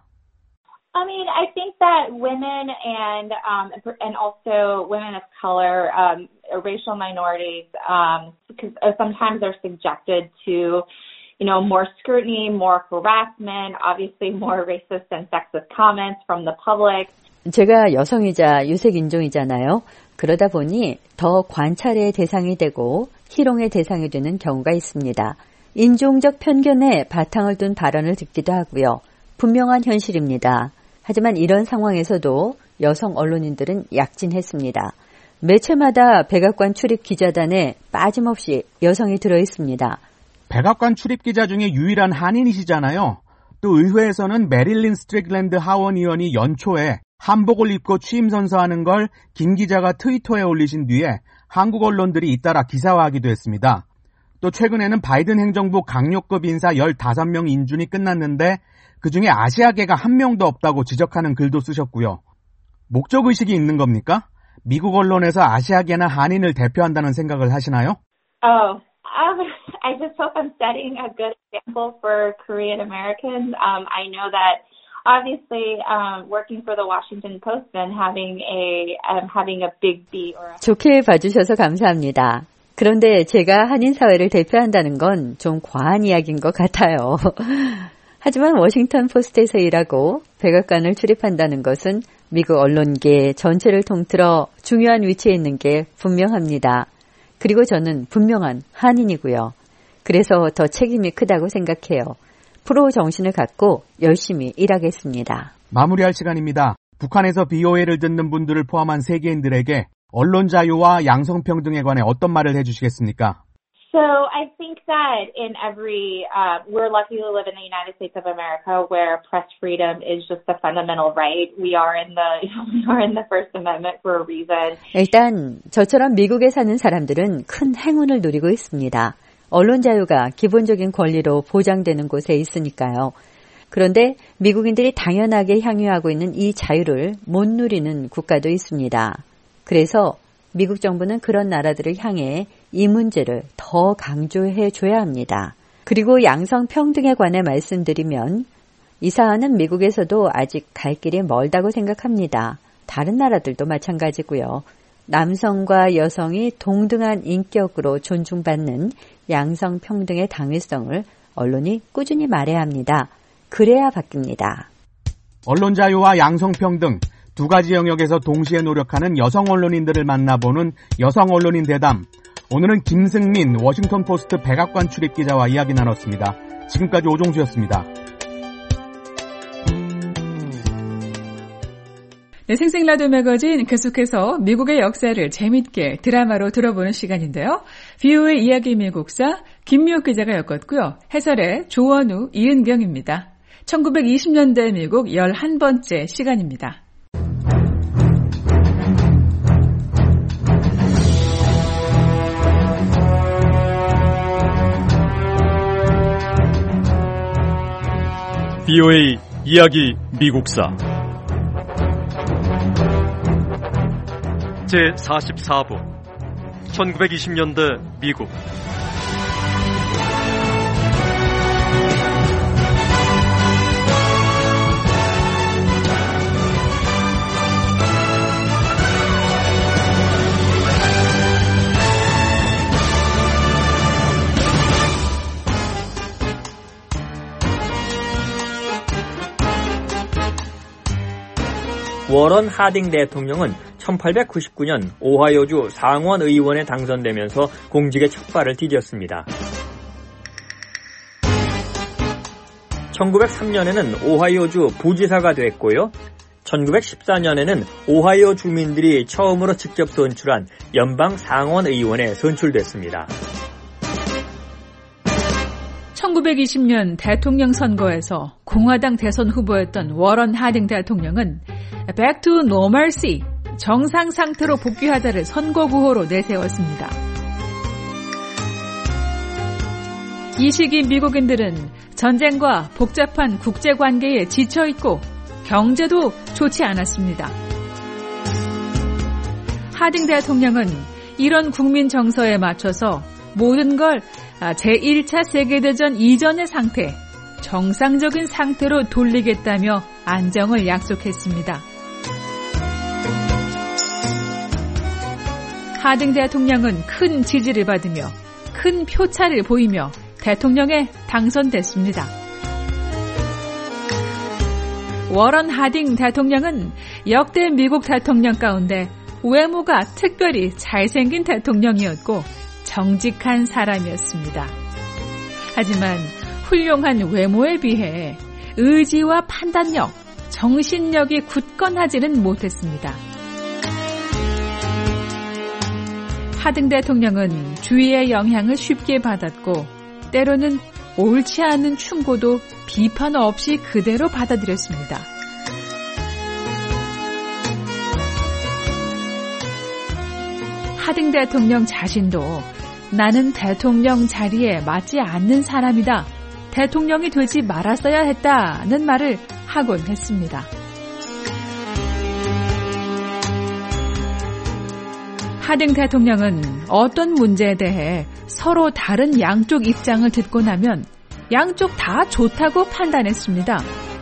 I mean, I think that women and um, and also women of color, um, racial minorities, um, because sometimes they're subjected to, you know, more scrutiny, more harassment, obviously more racist and sexist comments from the public. 제가 여성이자 유색인종이잖아요. 그러다 보니 더 관찰의 대상이 되고 희롱의 대상이 되는 경우가 있습니다. 인종적 편견에 바탕을 둔 발언을 듣기도 하고요. 분명한 현실입니다. 하지만 이런 상황에서도 여성 언론인들은 약진했습니다. 매체마다 백악관 출입 기자단에 빠짐없이 여성이 들어있습니다. 백악관 출입 기자 중에 유일한 한인이시잖아요. 또 의회에서는 메릴린 스트릭랜드 하원 의원이 연초에 한복을 입고 취임 선서하는 걸 김 기자가 트위터에 올리신 뒤에 한국 언론들이 잇따라 기사화하기도 했습니다. 또 최근에는 바이든 행정부 강력급 인사 열다섯 명 인준이 끝났는데 그중에 아시아계가 한 명도 없다고 지적하는 글도 쓰셨고요. 목적의식이 있는 겁니까? 미국 언론에서 아시아계나 한인을 대표한다는 생각을 하시나요? Oh, um, I just hope I'm setting a good example for Korean Americans. Um, I know that obviously um, working for the Washington Post and having a um, having a big B or a... 좋게 봐주셔서 감사합니다. 그런데 제가 한인 사회를 대표한다는 건 좀 과한 이야기인 것 같아요. 하지만 워싱턴 포스트에서 일하고 백악관을 출입한다는 것은 미국 언론계 전체를 통틀어 중요한 위치에 있는 게 분명합니다. 그리고 저는 분명한 한인이고요. 그래서 더 책임이 크다고 생각해요. 프로 정신을 갖고 열심히 일하겠습니다. 마무리할 시간입니다. 북한에서 비오에이를 듣는 분들을 포함한 세계인들에게 언론 자유와 양성평등에 관해 어떤 말을 해주시겠습니까? So I think that in every, uh, we're lucky to live in the United States of America where press freedom is just a fundamental right. We are in the, we are in the First Amendment for a reason. 일단 저처럼 미국에 사는 사람들은 큰 행운을 누리고 있습니다. 언론 자유가 기본적인 권리로 보장되는 곳에 있으니까요. 그런데 미국인들이 당연하게 향유하고 있는 이 자유를 못 누리는 국가도 있습니다. 그래서 미국 정부는 그런 나라들을 향해 이 문제를 더 강조해 줘야 합니다. 그리고 양성평등에 관해 말씀드리면 이 사안은 미국에서도 아직 갈 길이 멀다고 생각합니다. 다른 나라들도 마찬가지고요. 남성과 여성이 동등한 인격으로 존중받는 양성평등의 당위성을 언론이 꾸준히 말해야 합니다. 그래야 바뀝니다. 언론 자유와 양성평등 두 가지 영역에서 동시에 노력하는 여성 언론인들을 만나보는 여성 언론인 대담. 오늘은 김승민 워싱턴 포스트 백악관 출입 기자와 이야기 나눴습니다. 지금까지 오종수였습니다. 네, 생생 라디오 매거진 계속해서 미국의 역사를 재밌게 드라마로 들어보는 시간인데요. 비오에이 이야기 미국사 김미옥 기자가 엮었고요. 해설의 조원우, 이은경입니다. 천구백이십 년대 미국 열한 번째 시간입니다. 비오에이 이야기 미국사 제사십사 부 천구백이십 년대 미국. 워런 하딩 대통령은 천팔백구십구 년 오하이오주 상원 의원에 당선되면서 공직의 첫 발을 디뎠습니다. 천구백삼 년에는 오하이오주 부지사가 됐고요. 천구백십사 년에는 오하이오 주민들이 처음으로 직접 선출한 연방 상원 의원에 선출됐습니다. 천구백이십 년 대통령 선거에서 공화당 대선 후보였던 워런 하딩 대통령은 Back to Normalcy, 정상 상태로 복귀하다를 선거 구호로 내세웠습니다. 이 시기 미국인들은 전쟁과 복잡한 국제관계에 지쳐있고 경제도 좋지 않았습니다. 하딩 대통령은 이런 국민 정서에 맞춰서 모든 걸 제일 차 세계대전 이전의 상태, 정상적인 상태로 돌리겠다며 안정을 약속했습니다. 하딩 대통령은 큰 지지를 받으며 큰 표차를 보이며 대통령에 당선됐습니다. 워런 하딩 대통령은 역대 미국 대통령 가운데 외모가 특별히 잘생긴 대통령이었고 정직한 사람이었습니다. 하지만 훌륭한 외모에 비해 의지와 판단력, 정신력이 굳건하지는 못했습니다. 하딩 대통령은 주위의 영향을 쉽게 받았고 때로는 옳지 않은 충고도 비판 없이 그대로 받아들였습니다. 하딩 대통령 자신도 나는 대통령 자리에 맞지 않는 사람이다. 대통령이 되지 말았어야 했다는 말을 하곤 했습니다. 하딩 대통령은 어떤 문제에 대해 서로 다른 양쪽 입장을 듣고 나면 양쪽 다 좋다고 판단했습니다.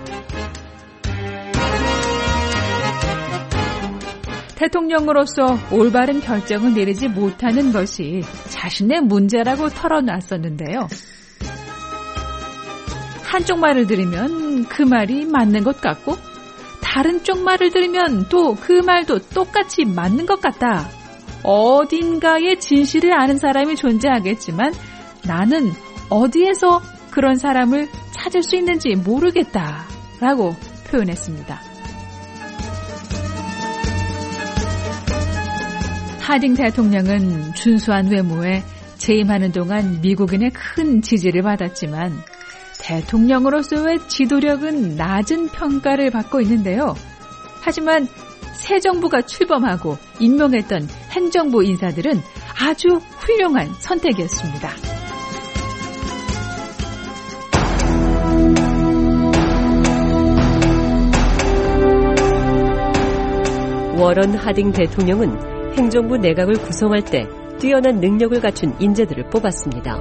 대통령으로서 올바른 결정을 내리지 못하는 것이 자신의 문제라고 털어놨었는데요. 한쪽 말을 들으면 그 말이 맞는 것 같고 다른 쪽 말을 들으면 또 그 말도 똑같이 맞는 것 같다. 어딘가에 진실을 아는 사람이 존재하겠지만 나는 어디에서 그런 사람을 찾을 수 있는지 모르겠다라고 표현했습니다. 하딩 대통령은 준수한 외모에 재임하는 동안 미국인의 큰 지지를 받았지만 대통령으로서의 지도력은 낮은 평가를 받고 있는데요. 하지만 새 정부가 출범하고 임명했던 행정부 인사들은 아주 훌륭한 선택이었습니다. 워런 하딩 대통령은 행정부 내각을 구성할 때 뛰어난 능력을 갖춘 인재들을 뽑았습니다.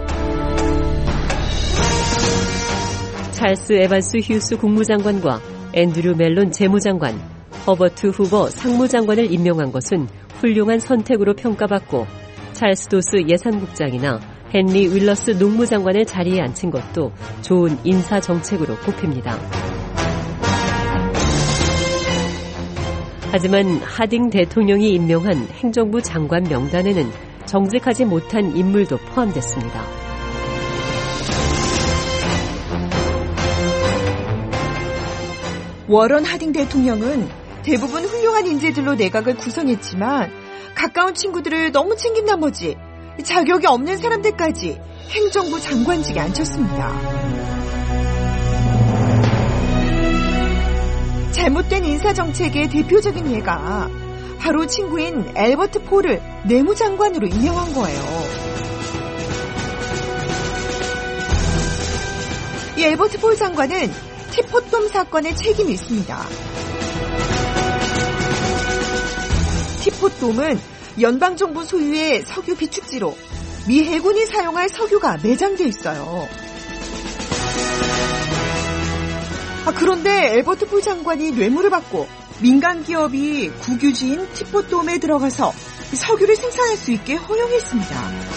찰스 에반스 휴스 국무장관과 앤드류 멜론 재무장관, 허버트 후버 상무장관을 임명한 것은 훌륭한 선택으로 평가받고 찰스 도스 예산국장이나 헨리 윌러스 농무장관을 자리에 앉힌 것도 좋은 인사정책으로 꼽힙니다. 하지만 하딩 대통령이 임명한 행정부 장관 명단에는 정직하지 못한 인물도 포함됐습니다. 워런 하딩 대통령은 대부분 훌륭한 인재들로 내각을 구성했지만 가까운 친구들을 너무 챙긴 나머지 자격이 없는 사람들까지 행정부 장관직에 앉혔습니다. 잘못된 인사정책의 대표적인 예가 바로 친구인 엘버트 폴을 내무장관으로 임명한 거예요. 이 엘버트 폴 장관은 티포돔 사건에 책임이 있습니다. 티포돔은 연방정부 소유의 석유 비축지로 미 해군이 사용할 석유가 매장돼 있어요. 아, 그런데 엘버트 폴 장관이 뇌물을 받고 민간 기업이 국유지인 티포돔에 들어가서 석유를 생산할 수 있게 허용했습니다.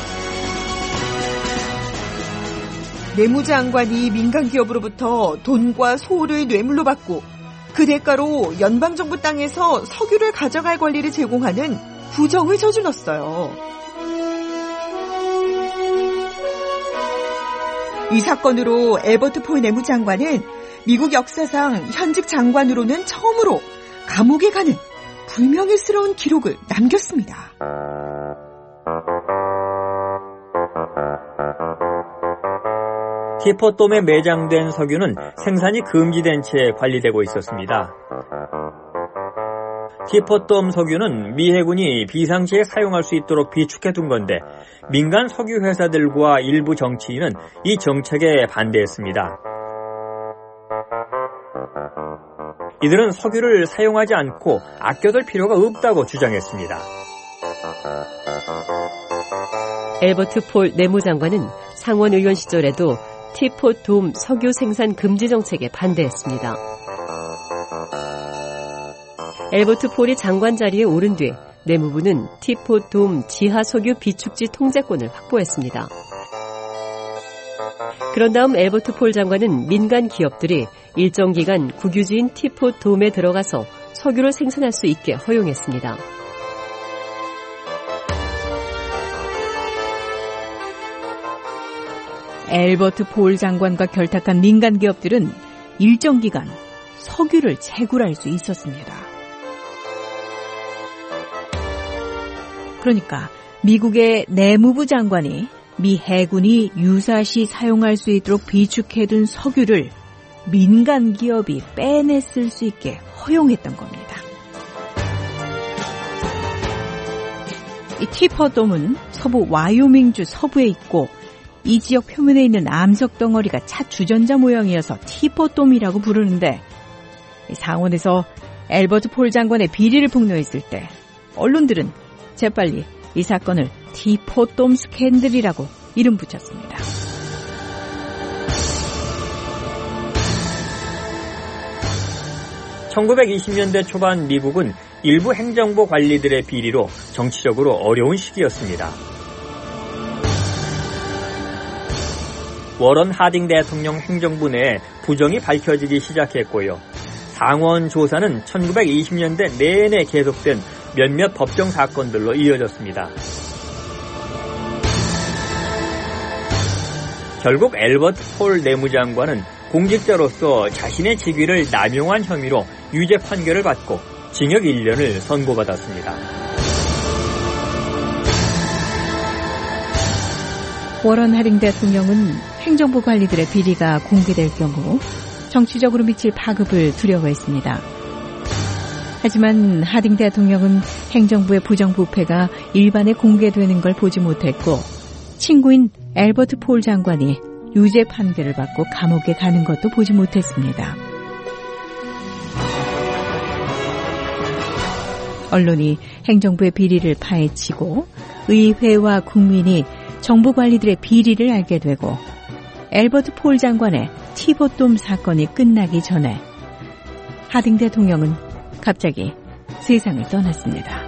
내무장관이 민간 기업으로부터 돈과 소를 뇌물로 받고 그 대가로 연방정부 땅에서 석유를 가져갈 권리를 제공하는 부정을 저질렀어요. 이 사건으로 엘버트 폴 내무장관은 미국 역사상 현직 장관으로는 처음으로 감옥에 가는 불명예스러운 기록을 남겼습니다. 티포돔에 매장된 석유는 생산이 금지된 채 관리되고 있었습니다. 티포돔 석유는 미 해군이 비상시에 사용할 수 있도록 비축해둔 건데 민간 석유 회사들과 일부 정치인은 이 정책에 반대했습니다. 이들은 석유를 사용하지 않고 아껴둘 필요가 없다고 주장했습니다. 엘버트 폴 내무장관은 상원 의원 시절에도 티포돔 석유 생산 금지 정책에 반대했습니다. 엘버트 폴이 장관 자리에 오른 뒤 내무부는 티포돔 지하 석유 비축지 통제권을 확보했습니다. 그런 다음 엘버트 폴 장관은 민간 기업들이 일정 기간 국유지인 티포돔에 들어가서 석유를 생산할 수 있게 허용했습니다. 엘버트 폴 장관과 결탁한 민간 기업들은 일정 기간 석유를 채굴할 수 있었습니다. 그러니까 미국의 내무부 장관이 미 해군이 유사시 사용할 수 있도록 비축해둔 석유를 민간 기업이 빼냈을 수 있게 허용했던 겁니다. 이 티포돔은 서부 와이오밍주 서부에 있고 이 지역 표면에 있는 암석 덩어리가 차 주전자 모양이어서 티포돔이라고 부르는데 상원에서 엘버트 폴 장관의 비리를 폭로했을 때 언론들은 재빨리 이 사건을 티포돔 스캔들이라고 이름 붙였습니다. 천구백이십 년대 초반 미국은 일부 행정부 관리들의 비리로 정치적으로 어려운 시기였습니다. 워런 하딩 대통령 행정부 내에 부정이 밝혀지기 시작했고요. 상원 조사는 천구백이십 년대 내내 계속된 몇몇 법정 사건들로 이어졌습니다. 결국 엘버트 폴 내무장관은 공직자로서 자신의 직위를 남용한 혐의로 유죄 판결을 받고 징역 일 년을 선고받았습니다. 워런 하딩 대통령은 행정부 관리들의 비리가 공개될 경우 정치적으로 미칠 파급을 두려워했습니다. 하지만 하딩 대통령은 행정부의 부정부패가 일반에 공개되는 걸 보지 못했고 친구인 엘버트 폴 장관이 유죄 판결을 받고 감옥에 가는 것도 보지 못했습니다. 언론이 행정부의 비리를 파헤치고 의회와 국민이 정부 관리들의 비리를 알게 되고 엘버트 폴 장관의 티포돔 사건이 끝나기 전에 하딩 대통령은 갑자기 세상을 떠났습니다.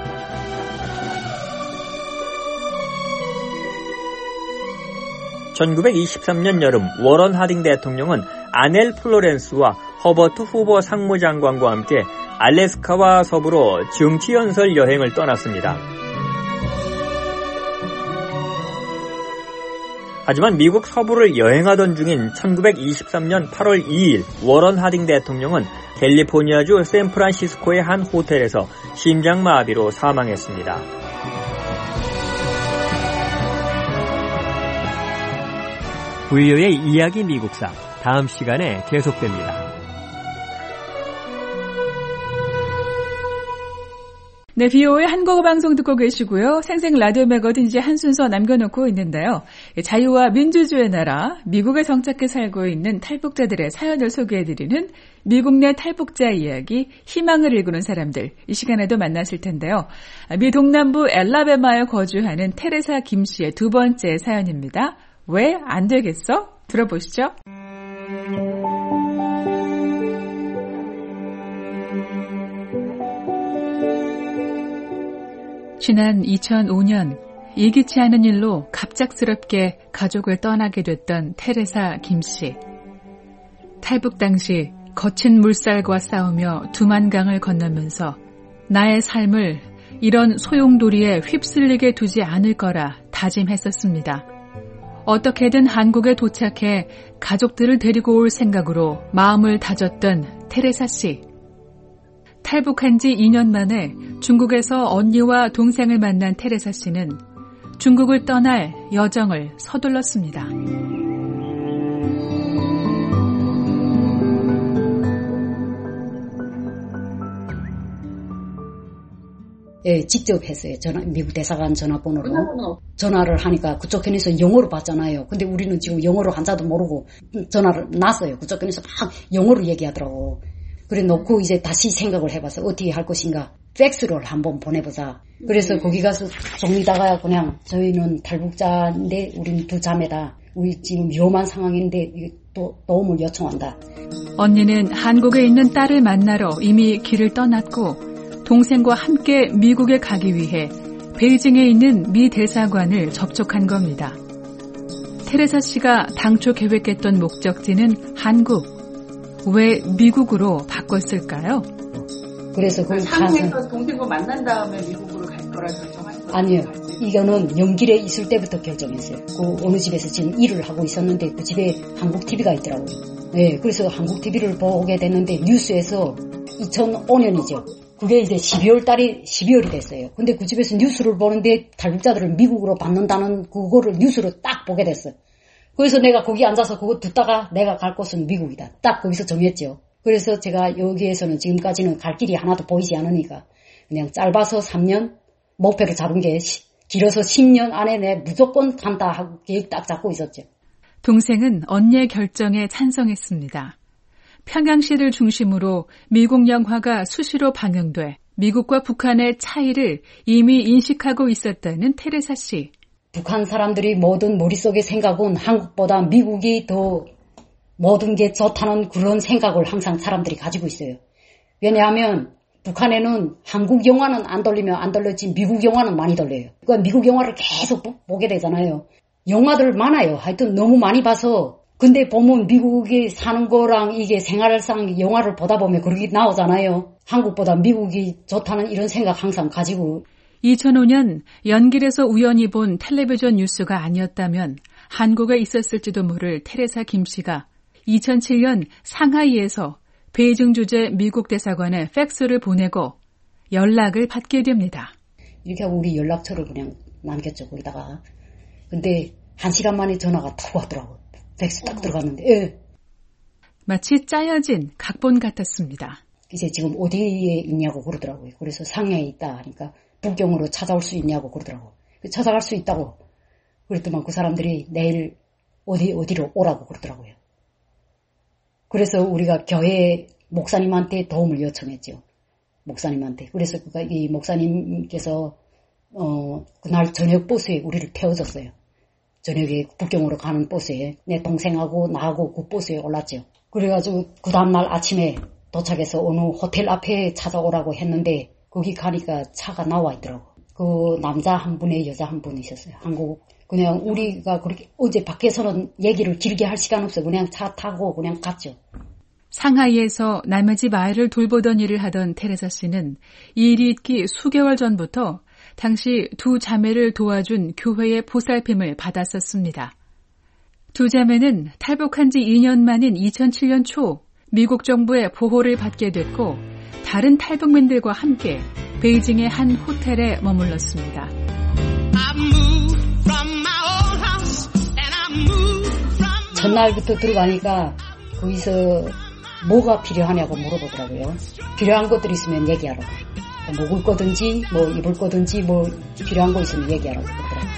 천구백이십삼 년 여름 워런 하딩 대통령은 아넬 플로렌스와 허버트 후보 상무장관과 함께 알래스카와 서부로 정치연설 여행을 떠났습니다. 하지만 미국 서부를 여행하던 중인 천구백이십삼 년 팔월 이일 워런 하딩 대통령은 캘리포니아주 샌프란시스코의 한 호텔에서 심장마비로 사망했습니다. 브이오에이 이야기 미국사 다음 시간에 계속됩니다. 네, 비오의 한국어 방송 듣고 계시고요. 생생 라디오 매거진 이제 한 순서 남겨놓고 있는데요. 자유와 민주주의의 나라, 미국에 정착해 살고 있는 탈북자들의 사연을 소개해드리는 미국 내 탈북자 이야기, 희망을 일구는 사람들. 이 시간에도 만나실 텐데요. 미 동남부 엘라베마에 거주하는 테레사 김 씨의 두 번째 사연입니다. 왜 안 되겠어? 들어보시죠. 지난 이천오 년 예기치 않은 일로 갑작스럽게 가족을 떠나게 됐던 테레사 김 씨. 탈북 당시 거친 물살과 싸우며 두만강을 건너면서 나의 삶을 이런 소용돌이에 휩쓸리게 두지 않을 거라 다짐했었습니다. 어떻게든 한국에 도착해 가족들을 데리고 올 생각으로 마음을 다졌던 테레사 씨. 탈북한 지 이 년 만에 중국에서 언니와 동생을 만난 테레사 씨는 중국을 떠날 여정을 서둘렀습니다. 예, 직접 했어요. 전화, 미국 대사관 전화번호로. 전화를 하니까 그쪽 편에서 영어로 받잖아요. 근데 우리는 지금 영어로 한자도 모르고 전화를 놨어요. 그쪽 편에서 막 영어로 얘기하더라고. 그래 놓고 이제 다시 생각을 해봐서 어떻게 할 것인가. 팩스를 한번 보내보자. 그래서 거기 가서 종이다가 그냥 저희는 탈북자인데 우리는 두 자매다. 우리 지금 위험한 상황인데 또 도움을 요청한다. 언니는 한국에 있는 딸을 만나러 이미 길을 떠났고 동생과 함께 미국에 가기 위해 베이징에 있는 미 대사관을 접촉한 겁니다. 테레사 씨가 당초 계획했던 목적지는 한국. 왜 미국으로 바꿨을까요? 그래서 그 한국에서 동생과 만난 다음에 미국으로 갈 거라 결정한 거예요? 아니요. 이거는 연길에 있을 때부터 결정했어요. 그 어느 집에서 지금 일을 하고 있었는데 그 집에 한국 티비가 있더라고요. 네, 그래서 한국 티비를 보게 됐는데 뉴스에서 이천오 년이죠. 그게 이제 십이월 달이 십이월이 됐어요. 근데 그 집에서 뉴스를 보는데 탈북자들을 미국으로 받는다는 그거를 뉴스로 딱 보게 됐어요. 그래서 내가 거기 앉아서 그거 듣다가 내가 갈 곳은 미국이다. 딱 거기서 정했죠. 그래서 제가 여기에서는 지금까지는 갈 길이 하나도 보이지 않으니까 그냥 짧아서 삼 년 목표를 잡은 게 길어서 십 년 안에 내 무조건 간다 하고 계획 딱 잡고 있었죠. 동생은 언니의 결정에 찬성했습니다. 평양시를 중심으로 미국 영화가 수시로 방영돼 미국과 북한의 차이를 이미 인식하고 있었다는 테레사 씨. 북한 사람들이 모든 머릿속의 생각은 한국보다 미국이 더 모든 게 좋다는 그런 생각을 항상 사람들이 가지고 있어요. 왜냐하면 북한에는 한국 영화는 안 돌리면 안 돌렸지 미국 영화는 많이 돌려요. 그러니까 미국 영화를 계속 보게 되잖아요. 영화들 많아요. 하여튼 너무 많이 봐서. 근데 보면 미국에 사는 거랑 이게 생활상 영화를 보다 보면 그렇게 나오잖아요. 한국보다 미국이 좋다는 이런 생각 항상 가지고. 이천오 년 연길에서 우연히 본 텔레비전 뉴스가 아니었다면 한국에 있었을지도 모를 테레사 김 씨가 이천칠 년 상하이에서 베이징 주재 미국 대사관에 팩스를 보내고 연락을 받게 됩니다. 이렇게 하고 우리 연락처를 그냥 남겼죠, 거기다가. 근데 한 시간 만에 전화가 탁 왔더라고요. 팩스 딱 들어갔는데. 예. 마치 짜여진 각본 같았습니다. 이제 지금 어디에 있냐고 그러더라고요. 그래서 상해에 있다 하니까 북경으로 찾아올 수 있냐고 그러더라고. 찾아갈 수 있다고. 그랬더만 그 사람들이 내일 어디 어디로 오라고 그러더라고요. 그래서 우리가 교회 목사님한테 도움을 요청했죠. 목사님한테. 그래서 이 목사님께서 어 그날 저녁 버스에 우리를 태워줬어요. 저녁에 북경으로 가는 버스에 내 동생하고 나하고 그 버스에 올랐죠. 그래가지고 그 다음날 아침에 도착해서 어느 호텔 앞에 찾아오라고 했는데 거기 가니까 차가 나와 있더라고. 그 남자 한 분에 여자 한 분 있었어요. 한국. 그냥 우리가 그렇게 어제 밖에서는 얘기를 길게 할 시간 없어요. 그냥 차 타고 그냥 갔죠. 상하이에서 남의 집 아이를 돌보던 일을 하던 테레사 씨는 이 일이 있기 수개월 전부터 당시 두 자매를 도와준 교회의 보살핌을 받았었습니다. 두 자매는 탈북한 지 이 년 만인 이천칠 년 초 미국 정부의 보호를 받게 됐고 다른 탈북민들과 함께 베이징의 한 호텔에 머물렀습니다. 전날부터 들어가니까 거기서 뭐가 필요하냐고 물어보더라고요. 필요한 것들 있으면 얘기하라고. 먹을 거든지 뭐 입을 거든지 뭐 필요한 거 있으면 얘기하라고 그러더라고요.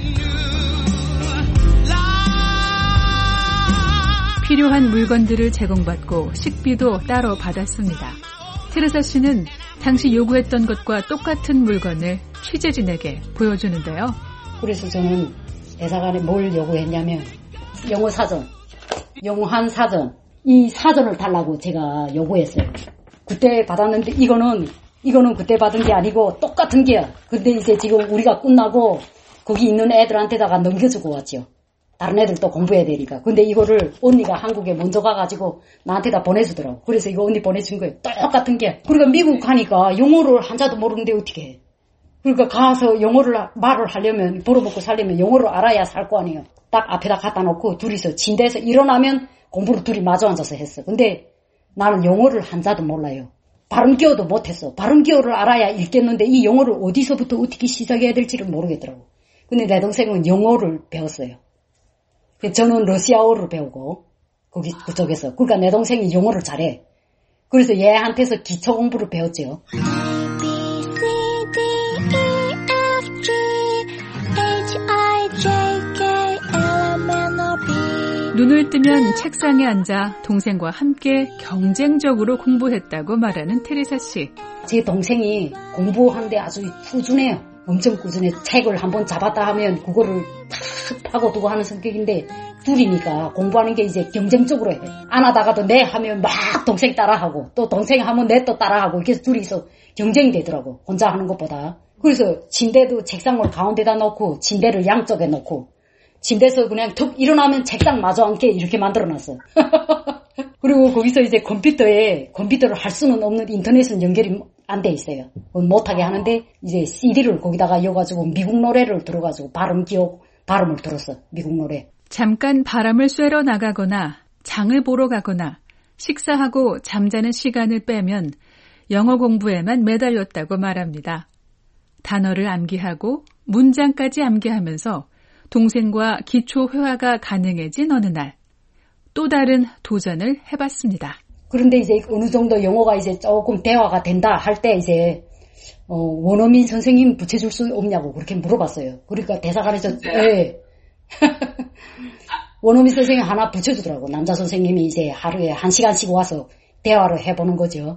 필요한 물건들을 제공받고 식비도 따로 받았습니다. 테레사 씨는 당시 요구했던 것과 똑같은 물건을 취재진에게 보여주는데요. 그래서 저는 대사관에 뭘 요구했냐면 영어 사전, 영어한 사전, 이 사전을 달라고 제가 요구했어요. 그때 받았는데 이거는 이거는 그때 받은 게 아니고 똑같은 게야. 근데 이제 지금 우리가 끝나고 거기 있는 애들한테다가 넘겨주고 왔죠. 다른 애들도 공부해야 되니까. 근데 이거를 언니가 한국에 먼저 가가지고 나한테다 보내주더라고. 그래서 이거 언니 보내준 거예요. 똑같은 게. 그러니까 미국 가니까 영어를 한자도 모르는데 어떻게 해. 그러니까 가서 영어를 말을 하려면 벌어먹고 살려면 영어를 알아야 살 거 아니에요. 딱 앞에다 갖다 놓고 둘이서 침대에서 일어나면 공부를 둘이 마주 앉아서 했어. 근데 나는 영어를 한자도 몰라요. 발음기어도 못했어. 발음기어를 알아야 읽겠는데 이 영어를 어디서부터 어떻게 시작해야 될지를 모르겠더라고. 근데 내 동생은 영어를 배웠어요. 저는 러시아어를 배우고 거기 그쪽에서. 그러니까 내 동생이 영어를 잘해. 그래서 얘한테서 기초 공부를 배웠죠. 눈을 뜨면 책상에 앉아 동생과 함께 경쟁적으로 공부했다고 말하는 테레사 씨. 제 동생이 공부하는데 아주 꾸준해요. 엄청 꾸준해. 책을 한번 잡았다 하면 그거를 탁 파고두고 하는 성격인데 둘이니까 공부하는 게 이제 경쟁적으로 해. 안 하다가도 내 하면 막 동생 따라하고 또 동생 하면 내 또 따라하고 이렇게 둘이서 경쟁이 되더라고. 혼자 하는 것보다. 그래서 침대도 책상을 가운데다 놓고 침대를 양쪽에 놓고 침대에서 그냥 툭 일어나면 책상 마주 앉게 이렇게 만들어놨어. 그리고 거기서 이제 컴퓨터에 컴퓨터를 할 수는 없는 인터넷은 연결이 안 돼 있어요. 못하게 하는데 이제 씨디를 거기다가 이어가지고 미국 노래를 들어가지고 발음 기억 발음을 들었어. 미국 노래. 잠깐 바람을 쐬러 나가거나 장을 보러 가거나 식사하고 잠자는 시간을 빼면 영어 공부에만 매달렸다고 말합니다. 단어를 암기하고 문장까지 암기하면서 동생과 기초 회화가 가능해진 어느 날 또 다른 도전을 해봤습니다. 그런데 이제 어느 정도 영어가 이제 조금 대화가 된다 할 때 이제 어, 원어민 선생님 붙여줄 수 없냐고 그렇게 물어봤어요. 그러니까 대사관에서 예. 원어민 선생님 하나 붙여주더라고. 남자 선생님이 이제 하루에 한 시간씩 와서 대화를 해보는 거죠.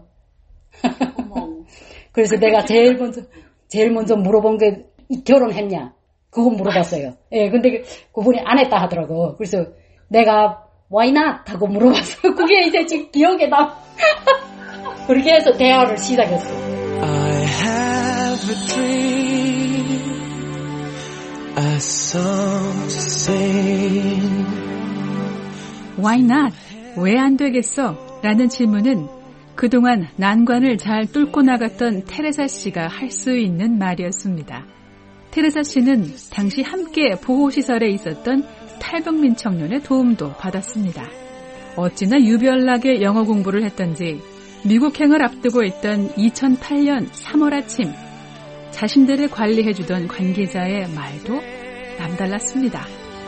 그래서 내가 제일 먼저 제일 먼저 물어본 게 결혼했냐? 그거 물어봤어요. 예, 근데 그분이 안 했다 하더라고. 그래서 내가 why not? 하고 물어봤어요. 그게 이제 지금 기억에 남. 그렇게 해서 대화를 시작했어. I have a dream, a song to sing. Why not? 왜 안 되겠어? 라는 질문은 그동안 난관을 잘 뚫고 나갔던 테레사 씨가 할 수 있는 말이었습니다. 테레사 씨는 당시 함께 보호시설에 있었던 탈북민 청년의 도움도 받았습니다. 어찌나 유별나게 영어 공부를 했던지 미국행을 앞두고 있던 이천팔 년 삼월 아침 자신들을 관리해주던 관계자의 말도 남달랐습니다.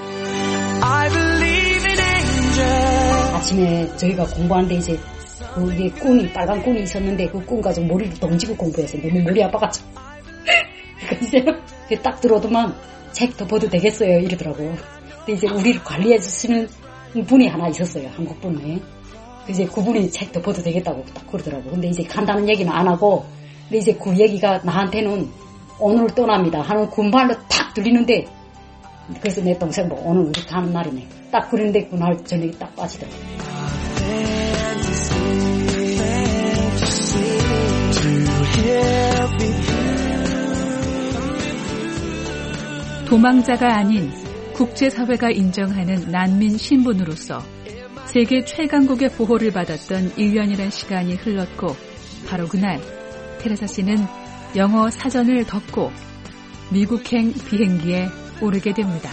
아침에 저희가 공부하는데 이제 그게 꾼이 빨간 꾼이 있었는데 그 꾼 가지고 머리를 던지고 공부했어요. 너무 머리 아파가지고. 그러니까 이제 딱 들어도만 책 덮어도 되겠어요 이러더라고. 근데 이제 우리를 관리해 주시는 분이 하나 있었어요. 한국 분이. 이제 그분이 책 덮어도 되겠다고 딱 그러더라고. 근데 이제 간다는 얘기는 안 하고, 근데 이제 그 얘기가 나한테는 오늘 떠납니다 하는 군말로 탁 들리는데, 그래서 내 동생 뭐 오늘 우리 가는 날이네. 딱 그런데 그날 저녁에 딱 빠지더라고. 도망자가 아닌 국제사회가 인정하는 난민 신분으로서 세계 최강국의 보호를 받았던 일 년이란 시간이 흘렀고 바로 그날 테레사 씨는 영어 사전을 덮고 미국행 비행기에 오르게 됩니다.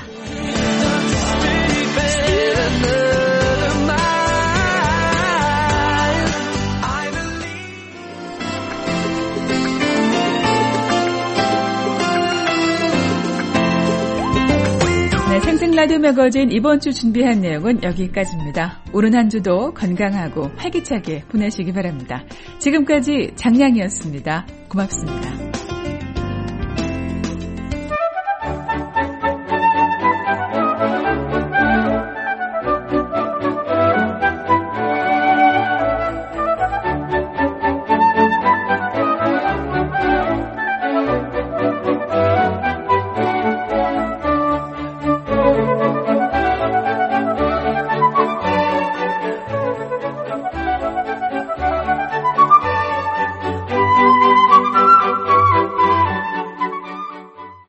생생 라디오 매거진 이번 주 준비한 내용은 여기까지입니다. 오는 한 주도 건강하고 활기차게 보내시기 바랍니다. 지금까지 장량이었습니다. 고맙습니다.